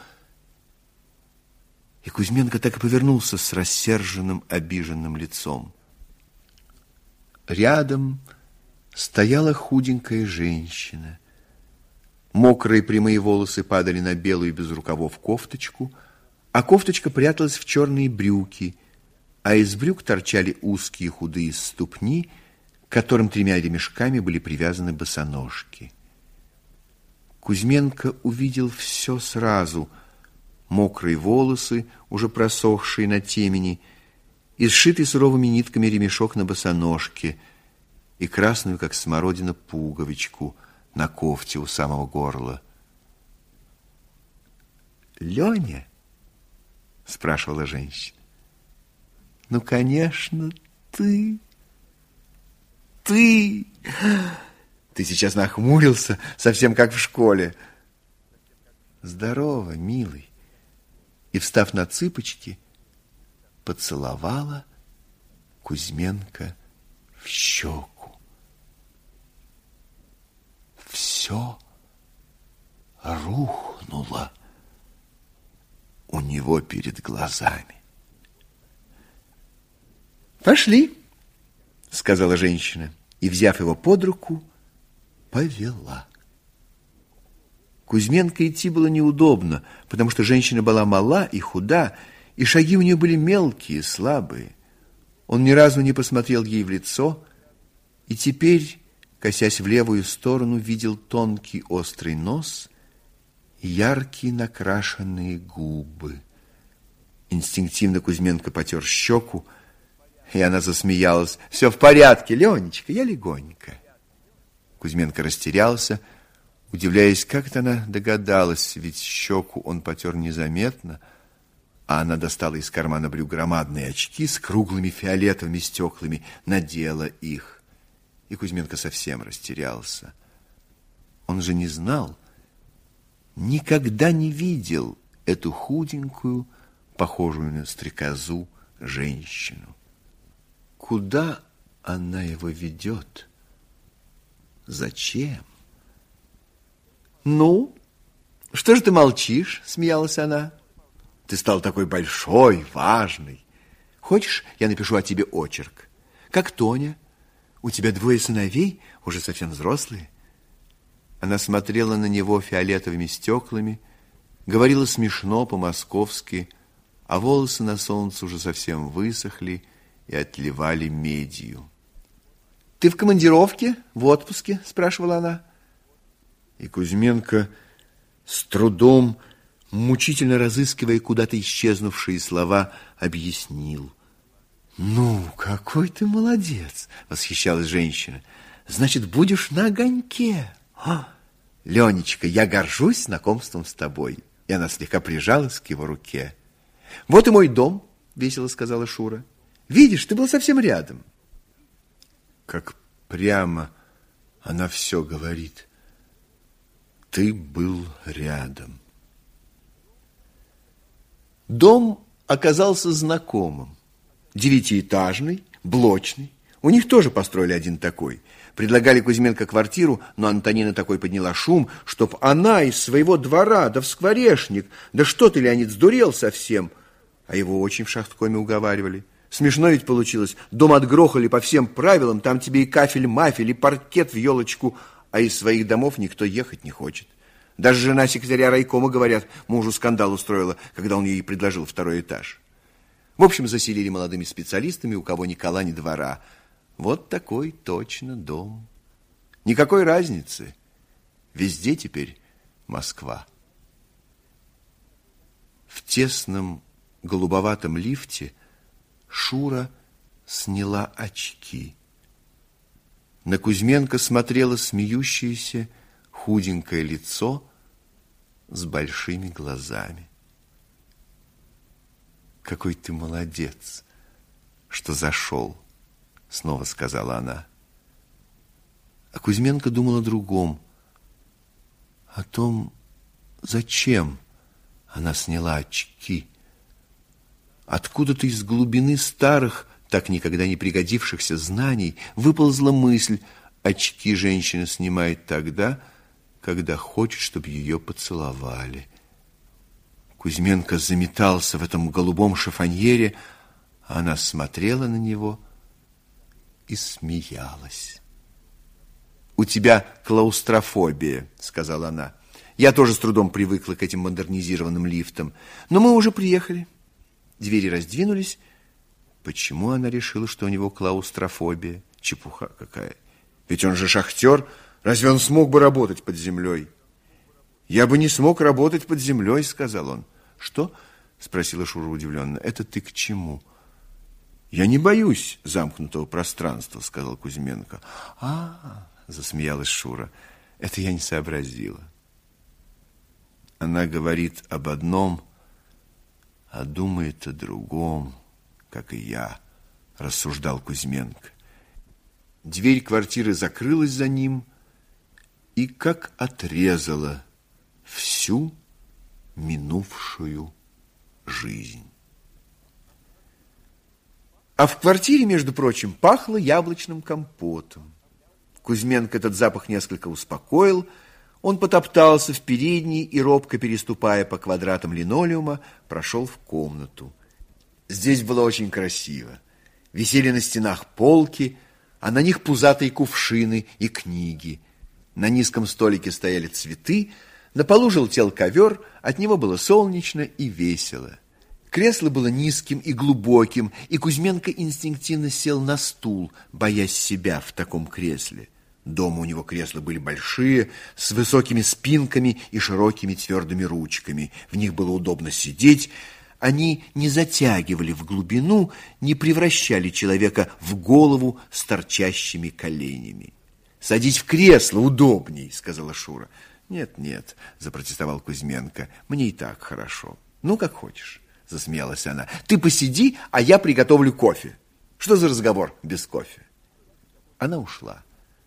и Кузьменко так и повернулся с рассерженным, обиженным лицом. Рядом стояла худенькая женщина. Мокрые прямые волосы падали на белую без рукавов кофточку, а кофточка пряталась в черные брюки, а из брюк торчали узкие худые ступни, к которым тремя ремешками были привязаны босоножки. Кузьменко увидел все сразу: мокрые волосы, уже просохшие на темени, и сшитый суровыми нитками ремешок на босоножке, и красную, как смородина, пуговичку на кофте у самого горла. «Леня?» — спрашивала женщина. «Ну, конечно, ты. Ты. Ты сейчас нахмурился, совсем как в школе. Здорово, милый». И, встав на цыпочки, поцеловала Кузьменко в щеку. Все рухнуло у него перед глазами. «Пошли», — сказала женщина, и, взяв его под руку, повела. Кузьменко идти было неудобно, потому что женщина была мала и худа, и шаги у нее были мелкие, слабые. Он ни разу не посмотрел ей в лицо, и теперь, косясь в левую сторону, видел тонкий острый нос и яркие накрашенные губы. Инстинктивно Кузьменко потер щеку, и она засмеялась. «Все в порядке, Ленечка, я легонько». Кузьменко растерялся, удивляясь, как это она догадалась, ведь щеку он потер незаметно, а она достала из кармана брюк громадные очки с круглыми фиолетовыми стеклами, надела их. И Кузьменко совсем растерялся. Он же не знал, никогда не видел эту худенькую, похожую на стрекозу, женщину. Куда она его ведет? Зачем? «Ну, что же ты молчишь?» — смеялась она. «Ты стал такой большой, важный. Хочешь, я напишу о тебе очерк? Как Тоня. У тебя двое сыновей, уже совсем взрослые». Она смотрела на него фиолетовыми стеклами, говорила смешно по-московски, а волосы на солнце уже совсем высохли и отливали медью. «Ты в командировке, в отпуске?» — спрашивала она. И Кузьменко с трудом, мучительно разыскивая куда-то исчезнувшие слова, объяснил. «Ну, какой ты молодец!» — восхищалась женщина. «Значит, будешь на огоньке. А, Ленечка, я горжусь знакомством с тобой». И она слегка прижалась к его руке. «Вот и мой дом», — весело сказала Шура. «Видишь, ты был совсем рядом». Как прямо она все говорит. Ты был рядом. Дом оказался знакомым. Девятиэтажный, блочный. У них тоже построили один такой. Предлагали Кузьменко квартиру, но Антонина такой подняла шум, чтоб она из своего двора, да в скворечник. Да что ты, Леонид, сдурел совсем? А его очень в шахткоме уговаривали. Смешно ведь получилось. Дом отгрохали по всем правилам, там тебе и кафель-мафель, и паркет в елочку, а из своих домов никто ехать не хочет. Даже жена секретаря райкома, говорят, мужу скандал устроила, когда он ей предложил второй этаж. В общем, заселили молодыми специалистами, у кого ни кола, ни двора. Вот такой точно дом. Никакой разницы. Везде теперь Москва. В тесном голубоватом лифте Шура сняла очки. На Кузьменко смотрело смеющееся худенькое лицо с большими глазами. «Какой ты молодец, что зашел», — снова сказала она. А Кузьменко думал о другом, о том, зачем она сняла очки. Откуда-то из глубины старых, так никогда не пригодившихся знаний, выползла мысль: очки женщина снимает тогда, когда хочет, чтобы ее поцеловали. Кузьменко заметался в этом голубом шифоньере, а она смотрела на него и смеялась. «У тебя клаустрофобия», — сказала она. «Я тоже с трудом привыкла к этим модернизированным лифтам, но мы уже приехали». Двери раздвинулись. Почему она решила, что у него клаустрофобия? Чепуха какая. Ведь он же шахтер. Разве он смог бы работать под землей? Я бы не смог работать под землей, сказал он. Что? Спросила Шура удивленно. Это ты к чему? Я не боюсь замкнутого пространства, сказал Кузьменко. А, засмеялась Шура. Это я не сообразила. Она говорит об одном, а думает о другом, как и я, рассуждал Кузьменко. Дверь квартиры закрылась за ним и как отрезала всю минувшую жизнь. А в квартире, между прочим, пахло яблочным компотом. Кузьменко этот запах несколько успокоил. Он потоптался в передней и, робко переступая по квадратам линолеума, прошел в комнату. Здесь было очень красиво. Висели на стенах полки, а на них пузатые кувшины и книги. На низком столике стояли цветы, на полу желтел ковер, от него было солнечно и весело. Кресло было низким и глубоким, и Кузьменко инстинктивно сел на стул, боясь себя в таком кресле. Дома у него кресла были большие, с высокими спинками и широкими твердыми ручками. В них было удобно сидеть. Они не затягивали в глубину, не превращали человека в голову с торчащими коленями. «Садись в кресло, удобней», — сказала Шура. «Нет, нет», — запротестовал Кузьменко, — «мне и так хорошо». «Ну, как хочешь», — засмеялась она. «Ты посиди, а я приготовлю кофе». «Что за разговор без кофе?» Она ушла.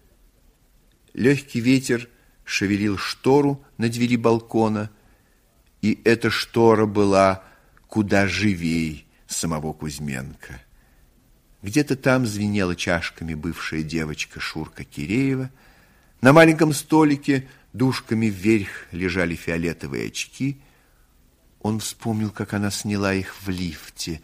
Легкий ветер шевелил штору на двери балкона, и эта штора была куда живей самого Кузьменко. Где-то там звенела чашками бывшая девочка Шурка Киреева. На маленьком столике дужками вверх лежали фиолетовые очки. Он вспомнил, как она сняла их в лифте.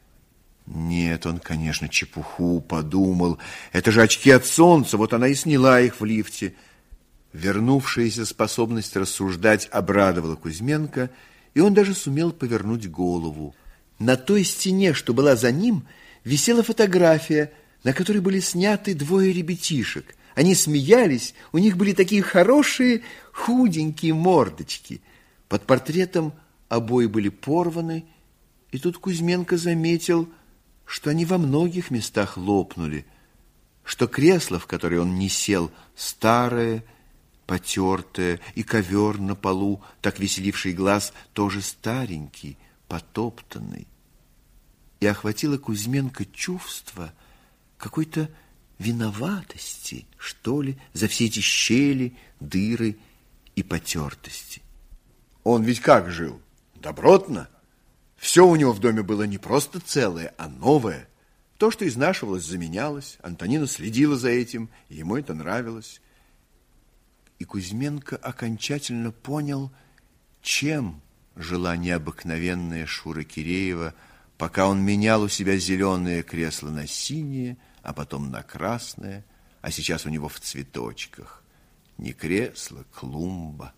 Нет, он, конечно, чепуху подумал. Это же очки от солнца, вот она и сняла их в лифте. Вернувшаяся способность рассуждать обрадовала Кузьменко, и он даже сумел повернуть голову. На той стене, что была за ним, висела фотография, на которой были сняты двое ребятишек. Они смеялись, у них были такие хорошие худенькие мордочки. Под портретом обои были порваны, и тут Кузьменко заметил, что они во многих местах лопнули, что кресло, в которое он не сел, старое, потертое, и ковер на полу, так веселивший глаз, тоже старенький, потоптанный. И охватило Кузьменко чувство какой-то виноватости, что ли, за все эти щели, дыры и потертости. Он ведь как жил? Добротно. Все у него в доме было не просто целое, а новое. То, что изнашивалось, заменялось. Антонина следила за этим, и ему это нравилось. И Кузьменко окончательно понял, чем жила необыкновенная Шура Киреева, пока он менял у себя зеленое кресло на синее, а потом на красное, а сейчас у него в цветочках. Не кресло, клумба.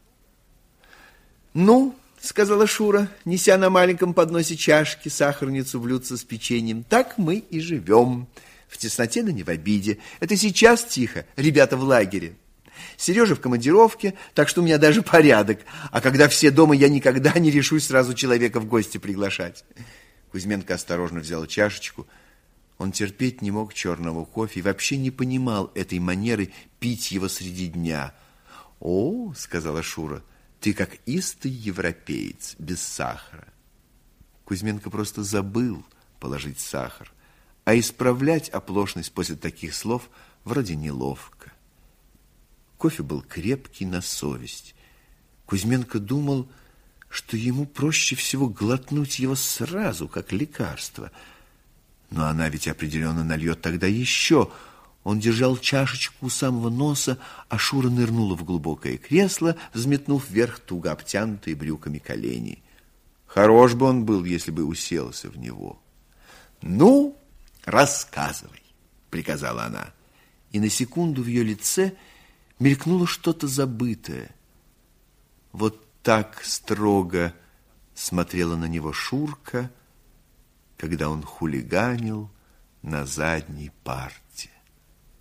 «Ну, — сказала Шура, неся на маленьком подносе чашки сахарницу в блюдце с печеньем, — так мы и живем. В тесноте, да не в обиде. Это сейчас тихо, ребята в лагере. Сережа в командировке, так что у меня даже порядок. А когда все дома, я никогда не решусь сразу человека в гости приглашать». Кузьменко осторожно взял чашечку. Он терпеть не мог черного кофе и вообще не понимал этой манеры пить его среди дня. «О, — сказала Шура, — ты как истый европеец, без сахара». Кузьменко просто забыл положить сахар, а исправлять оплошность после таких слов вроде неловко. Кофе был крепкий на совесть. Кузьменко думал, что ему проще всего глотнуть его сразу, как лекарство. Но она ведь определенно нальет тогда еще. Он держал чашечку у самого носа, а Шура нырнула в глубокое кресло, взметнув вверх туго обтянутые брюками колени. Хорош бы он был, если бы уселся в него. «Ну, рассказывай», — приказала она. И на секунду в ее лице мелькнуло что-то забытое. Вот так строго смотрела на него Шурка, когда он хулиганил на задней парте.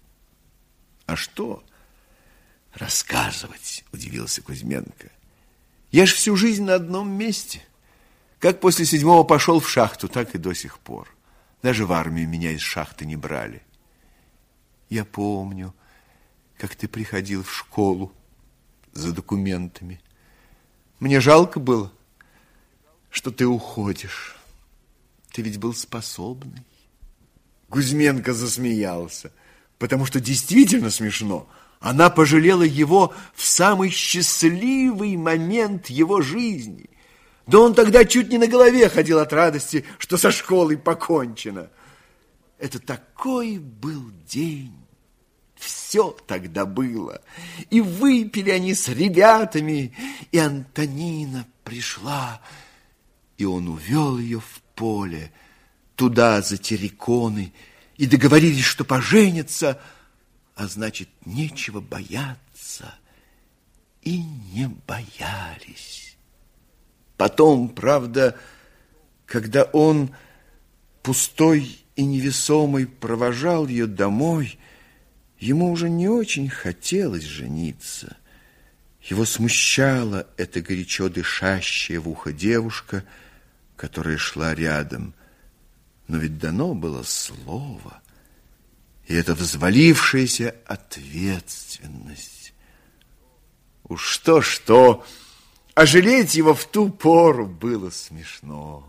А что рассказывать, удивился Кузьменко. Я ж всю жизнь на одном месте. Как после седьмого пошел в шахту, так и до сих пор. Даже в армию меня из шахты не брали. Я помню, как ты приходил в школу за документами. Мне жалко было, что ты уходишь. Ты ведь был способный. Кузьменко засмеялся, потому что действительно смешно. Она пожалела его в самый счастливый момент его жизни. Да он тогда чуть не на голове ходил от радости, что со школой покончено. Это такой был день. Все тогда было. И выпили они с ребятами, и Антонина пришла, и он увел ее в поле, туда, за терриконы, и договорились, что поженятся, а значит, нечего бояться. И не боялись. Потом, правда, когда он, пустой и невесомый, провожал ее домой, ему уже не очень хотелось жениться. Его смущала эта горячо дышащая в ухо девушка, которая шла рядом. Но ведь дано было слово, и эта взвалившаяся ответственность. Уж что-что, а жалеть его в ту пору было смешно.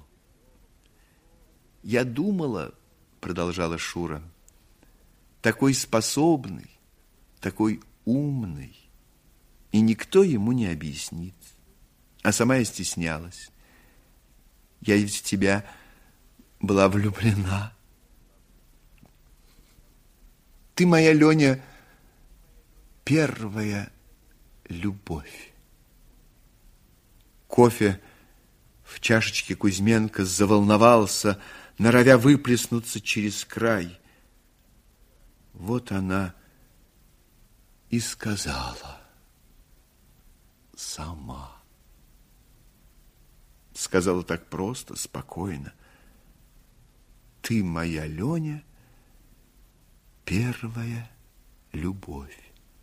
«Я думала, — продолжала Шура, — такой способный, такой умный, и никто ему не объяснит. А сама я стеснялась. Я ведь в тебя была влюблена. Ты, моя Леня, первая любовь». Кофе в чашечке Кузьменко заволновался, норовя выплеснуться через край. Вот она и сказала сама. Сказала так просто, спокойно. Ты, моя Леня, первая любовь.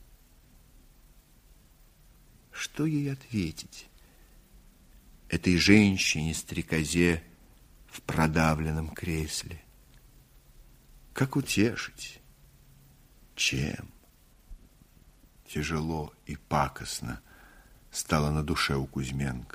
Что ей ответить этой женщине-стрекозе в продавленном кресле? Как утешить? Чем? Тяжело и пакостно стало на душе у Кузьменко.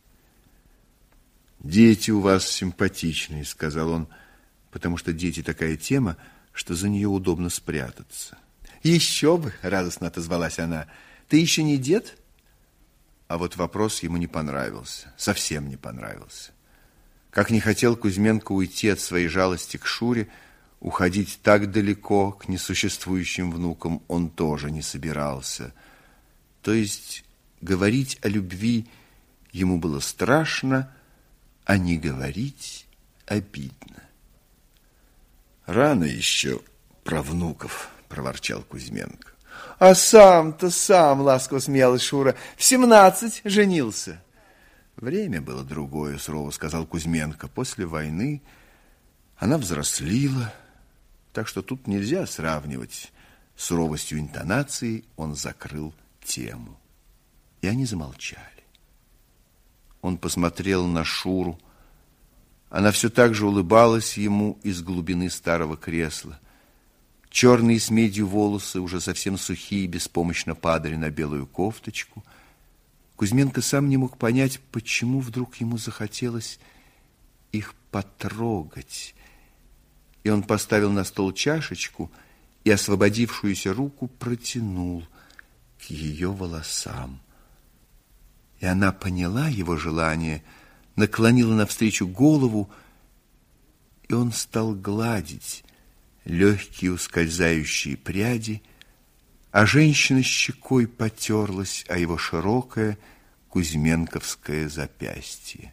«Дети у вас симпатичные», — сказал он, потому что дети такая тема, что за нее удобно спрятаться. «Еще бы!» — радостно отозвалась она. «Ты еще не дед?» А вот вопрос ему не понравился, совсем не понравился. Как не хотел Кузьменко уйти от своей жалости к Шуре, уходить так далеко к несуществующим внукам он тоже не собирался. То есть говорить о любви ему было страшно, а не говорить обидно. «Рано еще про внуков», — проворчал Кузьменко. «А сам-то сам, — ласково смеялась Шура, — в семнадцать женился». «Время было другое, — сурово сказал Кузьменко. После войны она взрослела, так что тут нельзя сравнивать». Суровостью интонации он закрыл тему. И они замолчали. Он посмотрел на Шуру. Она все так же улыбалась ему из глубины старого кресла. Черные с медью волосы, уже совсем сухие, беспомощно падали на белую кофточку. Кузьменко сам не мог понять, почему вдруг ему захотелось их потрогать. И он поставил на стол чашечку и освободившуюся руку протянул к ее волосам. И она поняла его желание, наклонила навстречу голову, и он стал гладить легкие ускользающие пряди, а женщина щекой потерлась о его широкое кузьменковское запястье.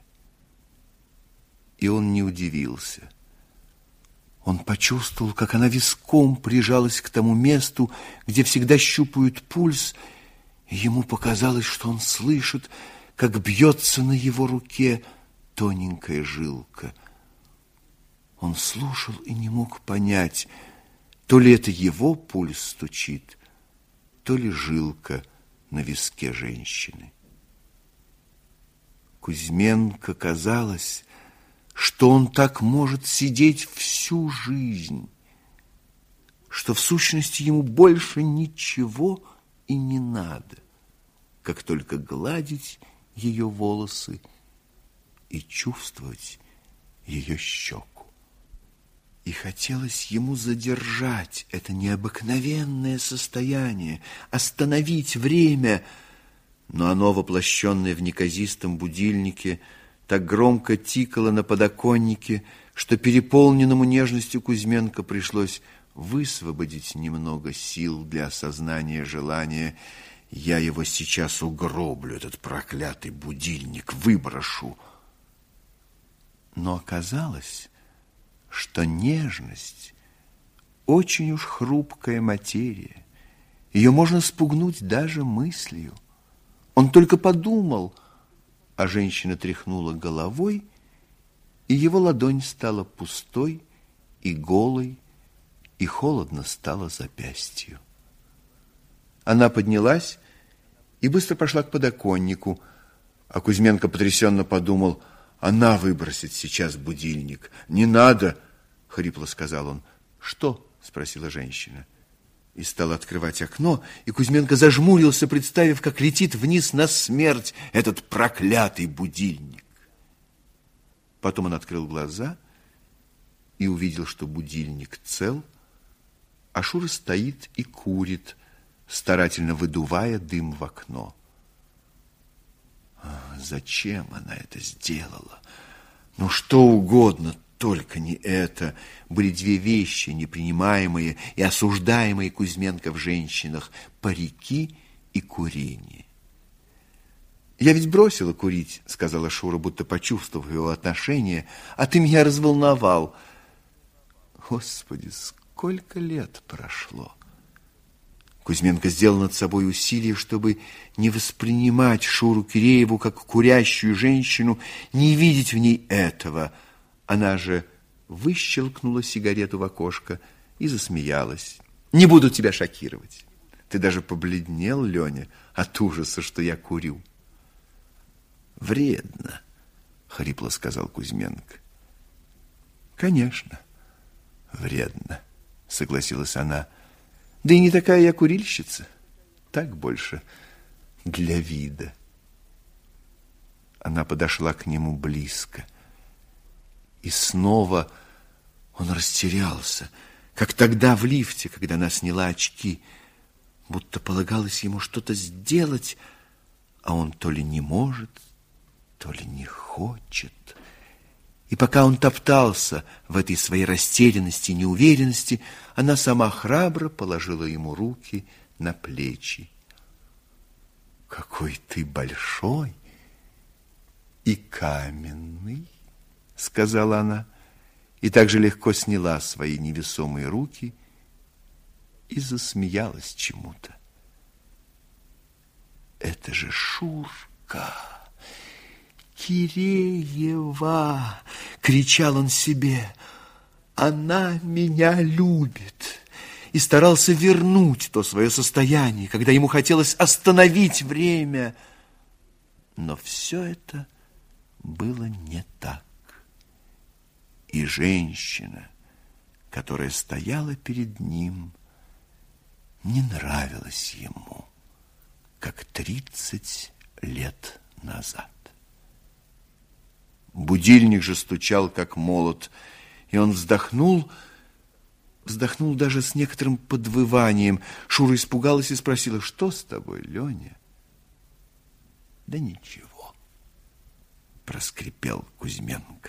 И он не удивился. Он почувствовал, как она виском прижалась к тому месту, где всегда щупают пульс, и ему показалось, что он слышит, как бьется на его руке тоненькая жилка. Он слушал и не мог понять, то ли это его пульс стучит, то ли жилка на виске женщины. Кузьменко казалось, что он так может сидеть всю жизнь, что в сущности ему больше ничего и не надо, как только гладить ее волосы и чувствовать ее щеку. И хотелось ему задержать это необыкновенное состояние, остановить время, но оно, воплощенное в неказистом будильнике, так громко тикало на подоконнике, что переполненному нежностью Кузьменко пришлось высвободить немного сил для осознания желания. Я его сейчас угроблю, этот проклятый будильник, выброшу. Но оказалось, что нежность очень уж хрупкая материя. Ее можно спугнуть даже мыслью. Он только подумал, а женщина тряхнула головой, и его ладонь стала пустой и голой, и холодно стало запястью. Она поднялась и быстро пошла к подоконнику, а Кузьменко потрясенно подумал: она выбросит сейчас будильник. «Не надо!» — хрипло сказал он. «Что?» — спросила женщина. И стал открывать окно, и Кузьменко зажмурился, представив, как летит вниз на смерть этот проклятый будильник. Потом он открыл глаза и увидел, что будильник цел, а Шура стоит и курит, старательно выдувая дым в окно. Зачем она это сделала? Ну, что угодно, только не это. Были две вещи, непринимаемые и осуждаемые Кузьменко в женщинах: парики и курение. «Я ведь бросила курить», — сказала Шура, будто почувствовав его отношение, «а ты меня разволновал». Господи, сколько лет прошло! Кузьменко сделал над собой усилие, чтобы не воспринимать Шуру Кирееву как курящую женщину, не видеть в ней этого. Она же выщелкнула сигарету в окошко и засмеялась. «Не буду тебя шокировать. Ты даже побледнел, Леня, от ужаса, что я курю». «Вредно», — хрипло сказал Кузьменко. «Конечно, вредно», — согласилась она. «Да и не такая я курильщица. Так больше для вида». Она подошла к нему близко. И снова он растерялся, как тогда в лифте, когда она сняла очки, будто полагалось ему что-то сделать, а он то ли не может, то ли не хочет. И пока он топтался в этой своей растерянности и неуверенности, она сама храбро положила ему руки на плечи. «Какой ты большой и каменный», — сказала она, и так же легко сняла свои невесомые руки и засмеялась чему-то. «Это же Шурка Киреева!» — кричал он себе. «Она меня любит!» И старался вернуть то свое состояние, когда ему хотелось остановить время. Но все это было не так. И женщина, которая стояла перед ним, не нравилась ему, как тридцать лет назад. Будильник же стучал, как молот, и он вздохнул, вздохнул даже с некоторым подвыванием. Шура испугалась и спросила: «Что с тобой, Леня?» «Да ничего», — проскрипел Кузьменко.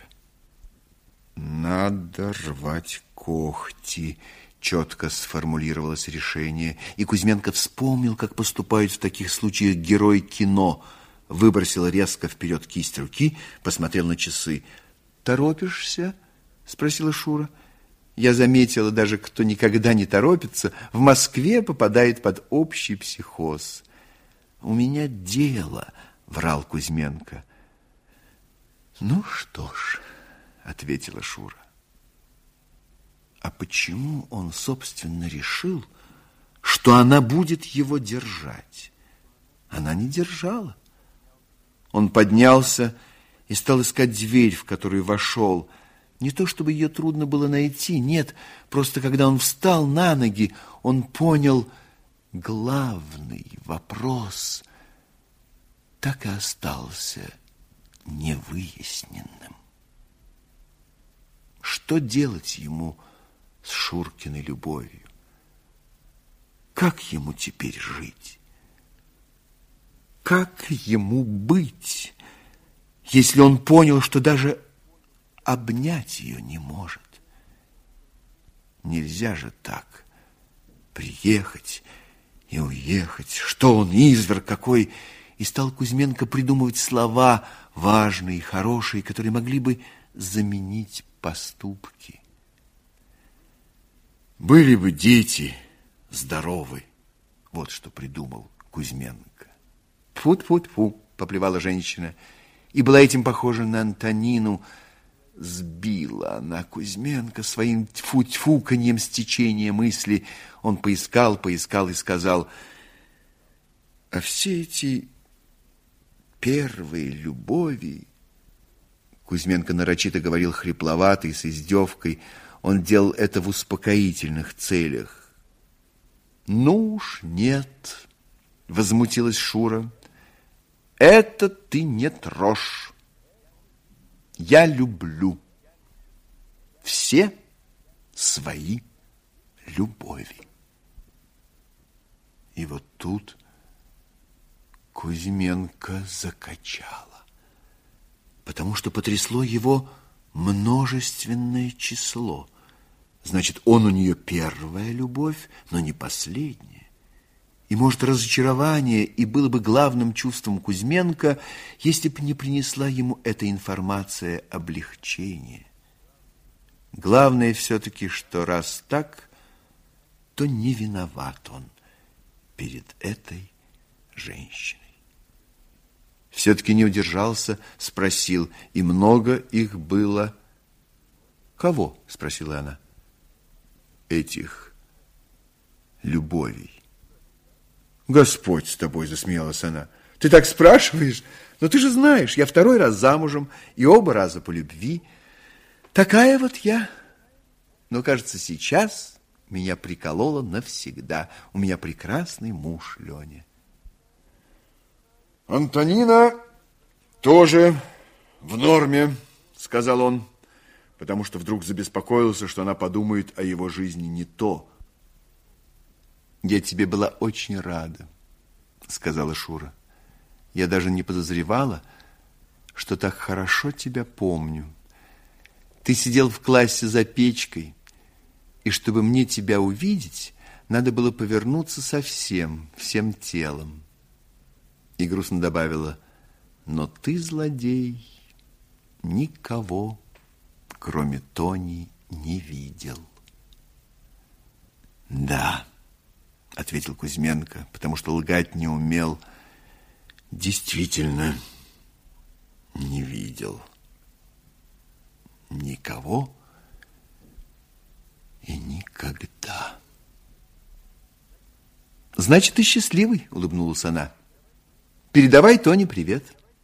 «Надо рвать когти», — четко сформулировалось решение, и Кузьменко вспомнил, как поступают в таких случаях герои кино. Выбросил резко вперед кисть руки, посмотрел на часы. «Торопишься?» — спросила Шура. «Я заметила, даже кто никогда не торопится, в Москве попадает под общий психоз». «У меня дело», — врал Кузьменко. «Ну что ж», — ответила Шура. А почему он, собственно, решил, что она будет его держать. Она не держала. Он поднялся и стал искать дверь, в которую вошел. Не то, чтобы ее трудно было найти, нет, просто когда он встал на ноги, он понял, главный вопрос так и остался невыясненным. Что делать ему с Шуркиной любовью? Как ему теперь жить? Как ему быть, если он понял, что даже обнять ее не может? Нельзя же так приехать и уехать. Что он, изверг какой? И стал Кузьменко придумывать слова важные, хорошие, которые могли бы заменить поступки. Были бы дети здоровы, вот что придумал Кузьменко. Тьфу-тьфу-тьфу, поплевала женщина, и была этим похожа на Антонину. Сбила она Кузьменко своим тьфу-тьфуканьем с течения мысли. Он поискал, поискал и сказал: а все эти первые любови... Кузьменко нарочито говорил хрипловато и с издевкой. Он делал это в успокоительных целях. Ну уж нет, возмутилась Шура. Это ты не трожь. Я люблю все свои любови. И вот тут Кузьменко закачало, потому что потрясло его множественное число. Значит, он у нее первая любовь, но не последняя. И, может, разочарование и было бы главным чувством Кузьменко, если бы не принесла ему эта информация облегчения. Главное все-таки, что раз так, то не виноват он перед этой женщиной. Все-таки не удержался, спросил, и много их было. Кого? Спросила она. Этих любовей. Господь с тобой, засмеялась она. Ты так спрашиваешь? Но ты же знаешь, я второй раз замужем и оба раза по любви. Такая вот я. Но, кажется, сейчас меня прикололо навсегда. У меня прекрасный муж, Леня. Антонина тоже в норме, сказал он, потому что вдруг забеспокоился, что она подумает о его жизни не то. Я тебе была очень рада, сказала Шура. Я даже не подозревала, что так хорошо тебя помню. Ты сидел в классе за печкой, и чтобы мне тебя увидеть, надо было повернуться совсем, всем телом. И грустно добавила: но ты, злодей, никого, кроме Тони, не видел. Да, ответил Кузьменко, потому что лгать не умел. Действительно, не видел никого и никогда. Значит, ты счастливый, улыбнулась она. Передавай Тоне привет.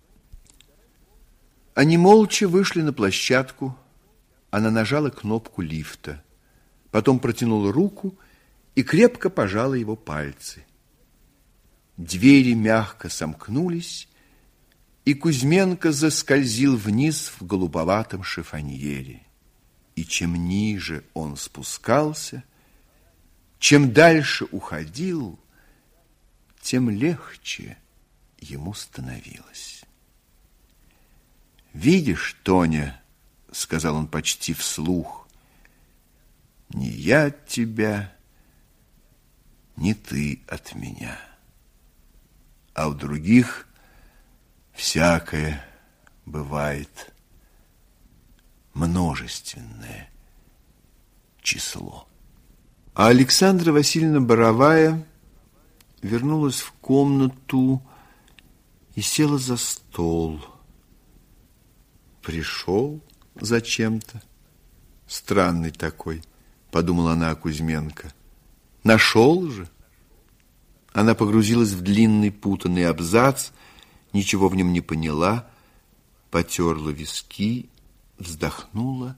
Они молча вышли на площадку. Она нажала кнопку лифта, потом протянула руку и крепко пожала его пальцы. Двери мягко сомкнулись, и Кузьменко заскользил вниз в голубоватом шифоньере. И чем ниже он спускался, чем дальше уходил, тем легче ему становилось. «Видишь, Тоня, — сказал он почти вслух, — не я от тебя, не ты от меня, а у других всякое бывает, множественное число». А Александра Васильевна Боровая вернулась в комнату и села за стол. Пришел зачем-то. Странный такой, подумала она о Кузьменко. Нашел же. Она погрузилась в длинный путанный абзац, ничего в нем не поняла, потерла виски, вздохнула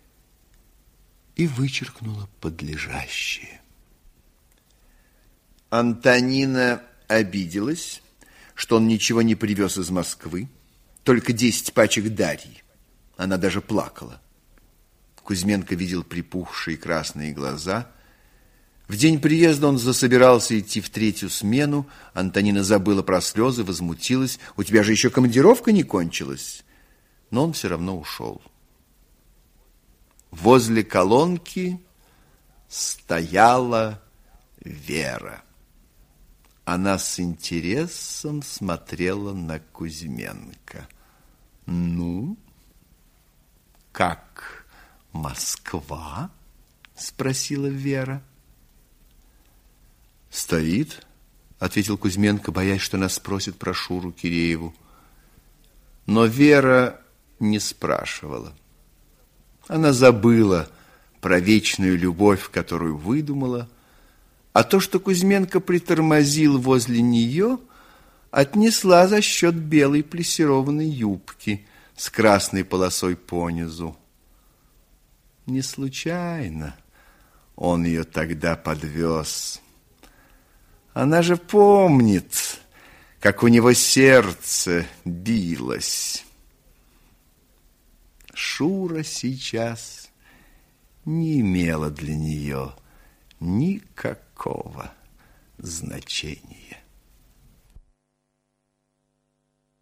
и вычеркнула подлежащее. Антонина обиделась, что он ничего не привез из Москвы, только десять пачек Дарьи. Она даже плакала. Кузьменко видел припухшие красные глаза. В день приезда он засобирался идти в третью смену. Антонина забыла про слезы, возмутилась. «У тебя же еще командировка не кончилась». Но он все равно ушел. Возле колонки стояла Вера. Она с интересом смотрела на Кузьменко. «Ну, как Москва?» – спросила Вера. «Стоит», – ответил Кузьменко, боясь, что нас спросит про Шуру Кирееву. Но Вера не спрашивала. Она забыла про вечную любовь, которую выдумала, а то, что Кузьменко притормозил возле нее, отнесла за счет белой плессированной юбки с красной полосой понизу. Не случайно он ее тогда подвез. Она же помнит, как у него сердце билось. Шура сейчас не имела для нее никакого значения.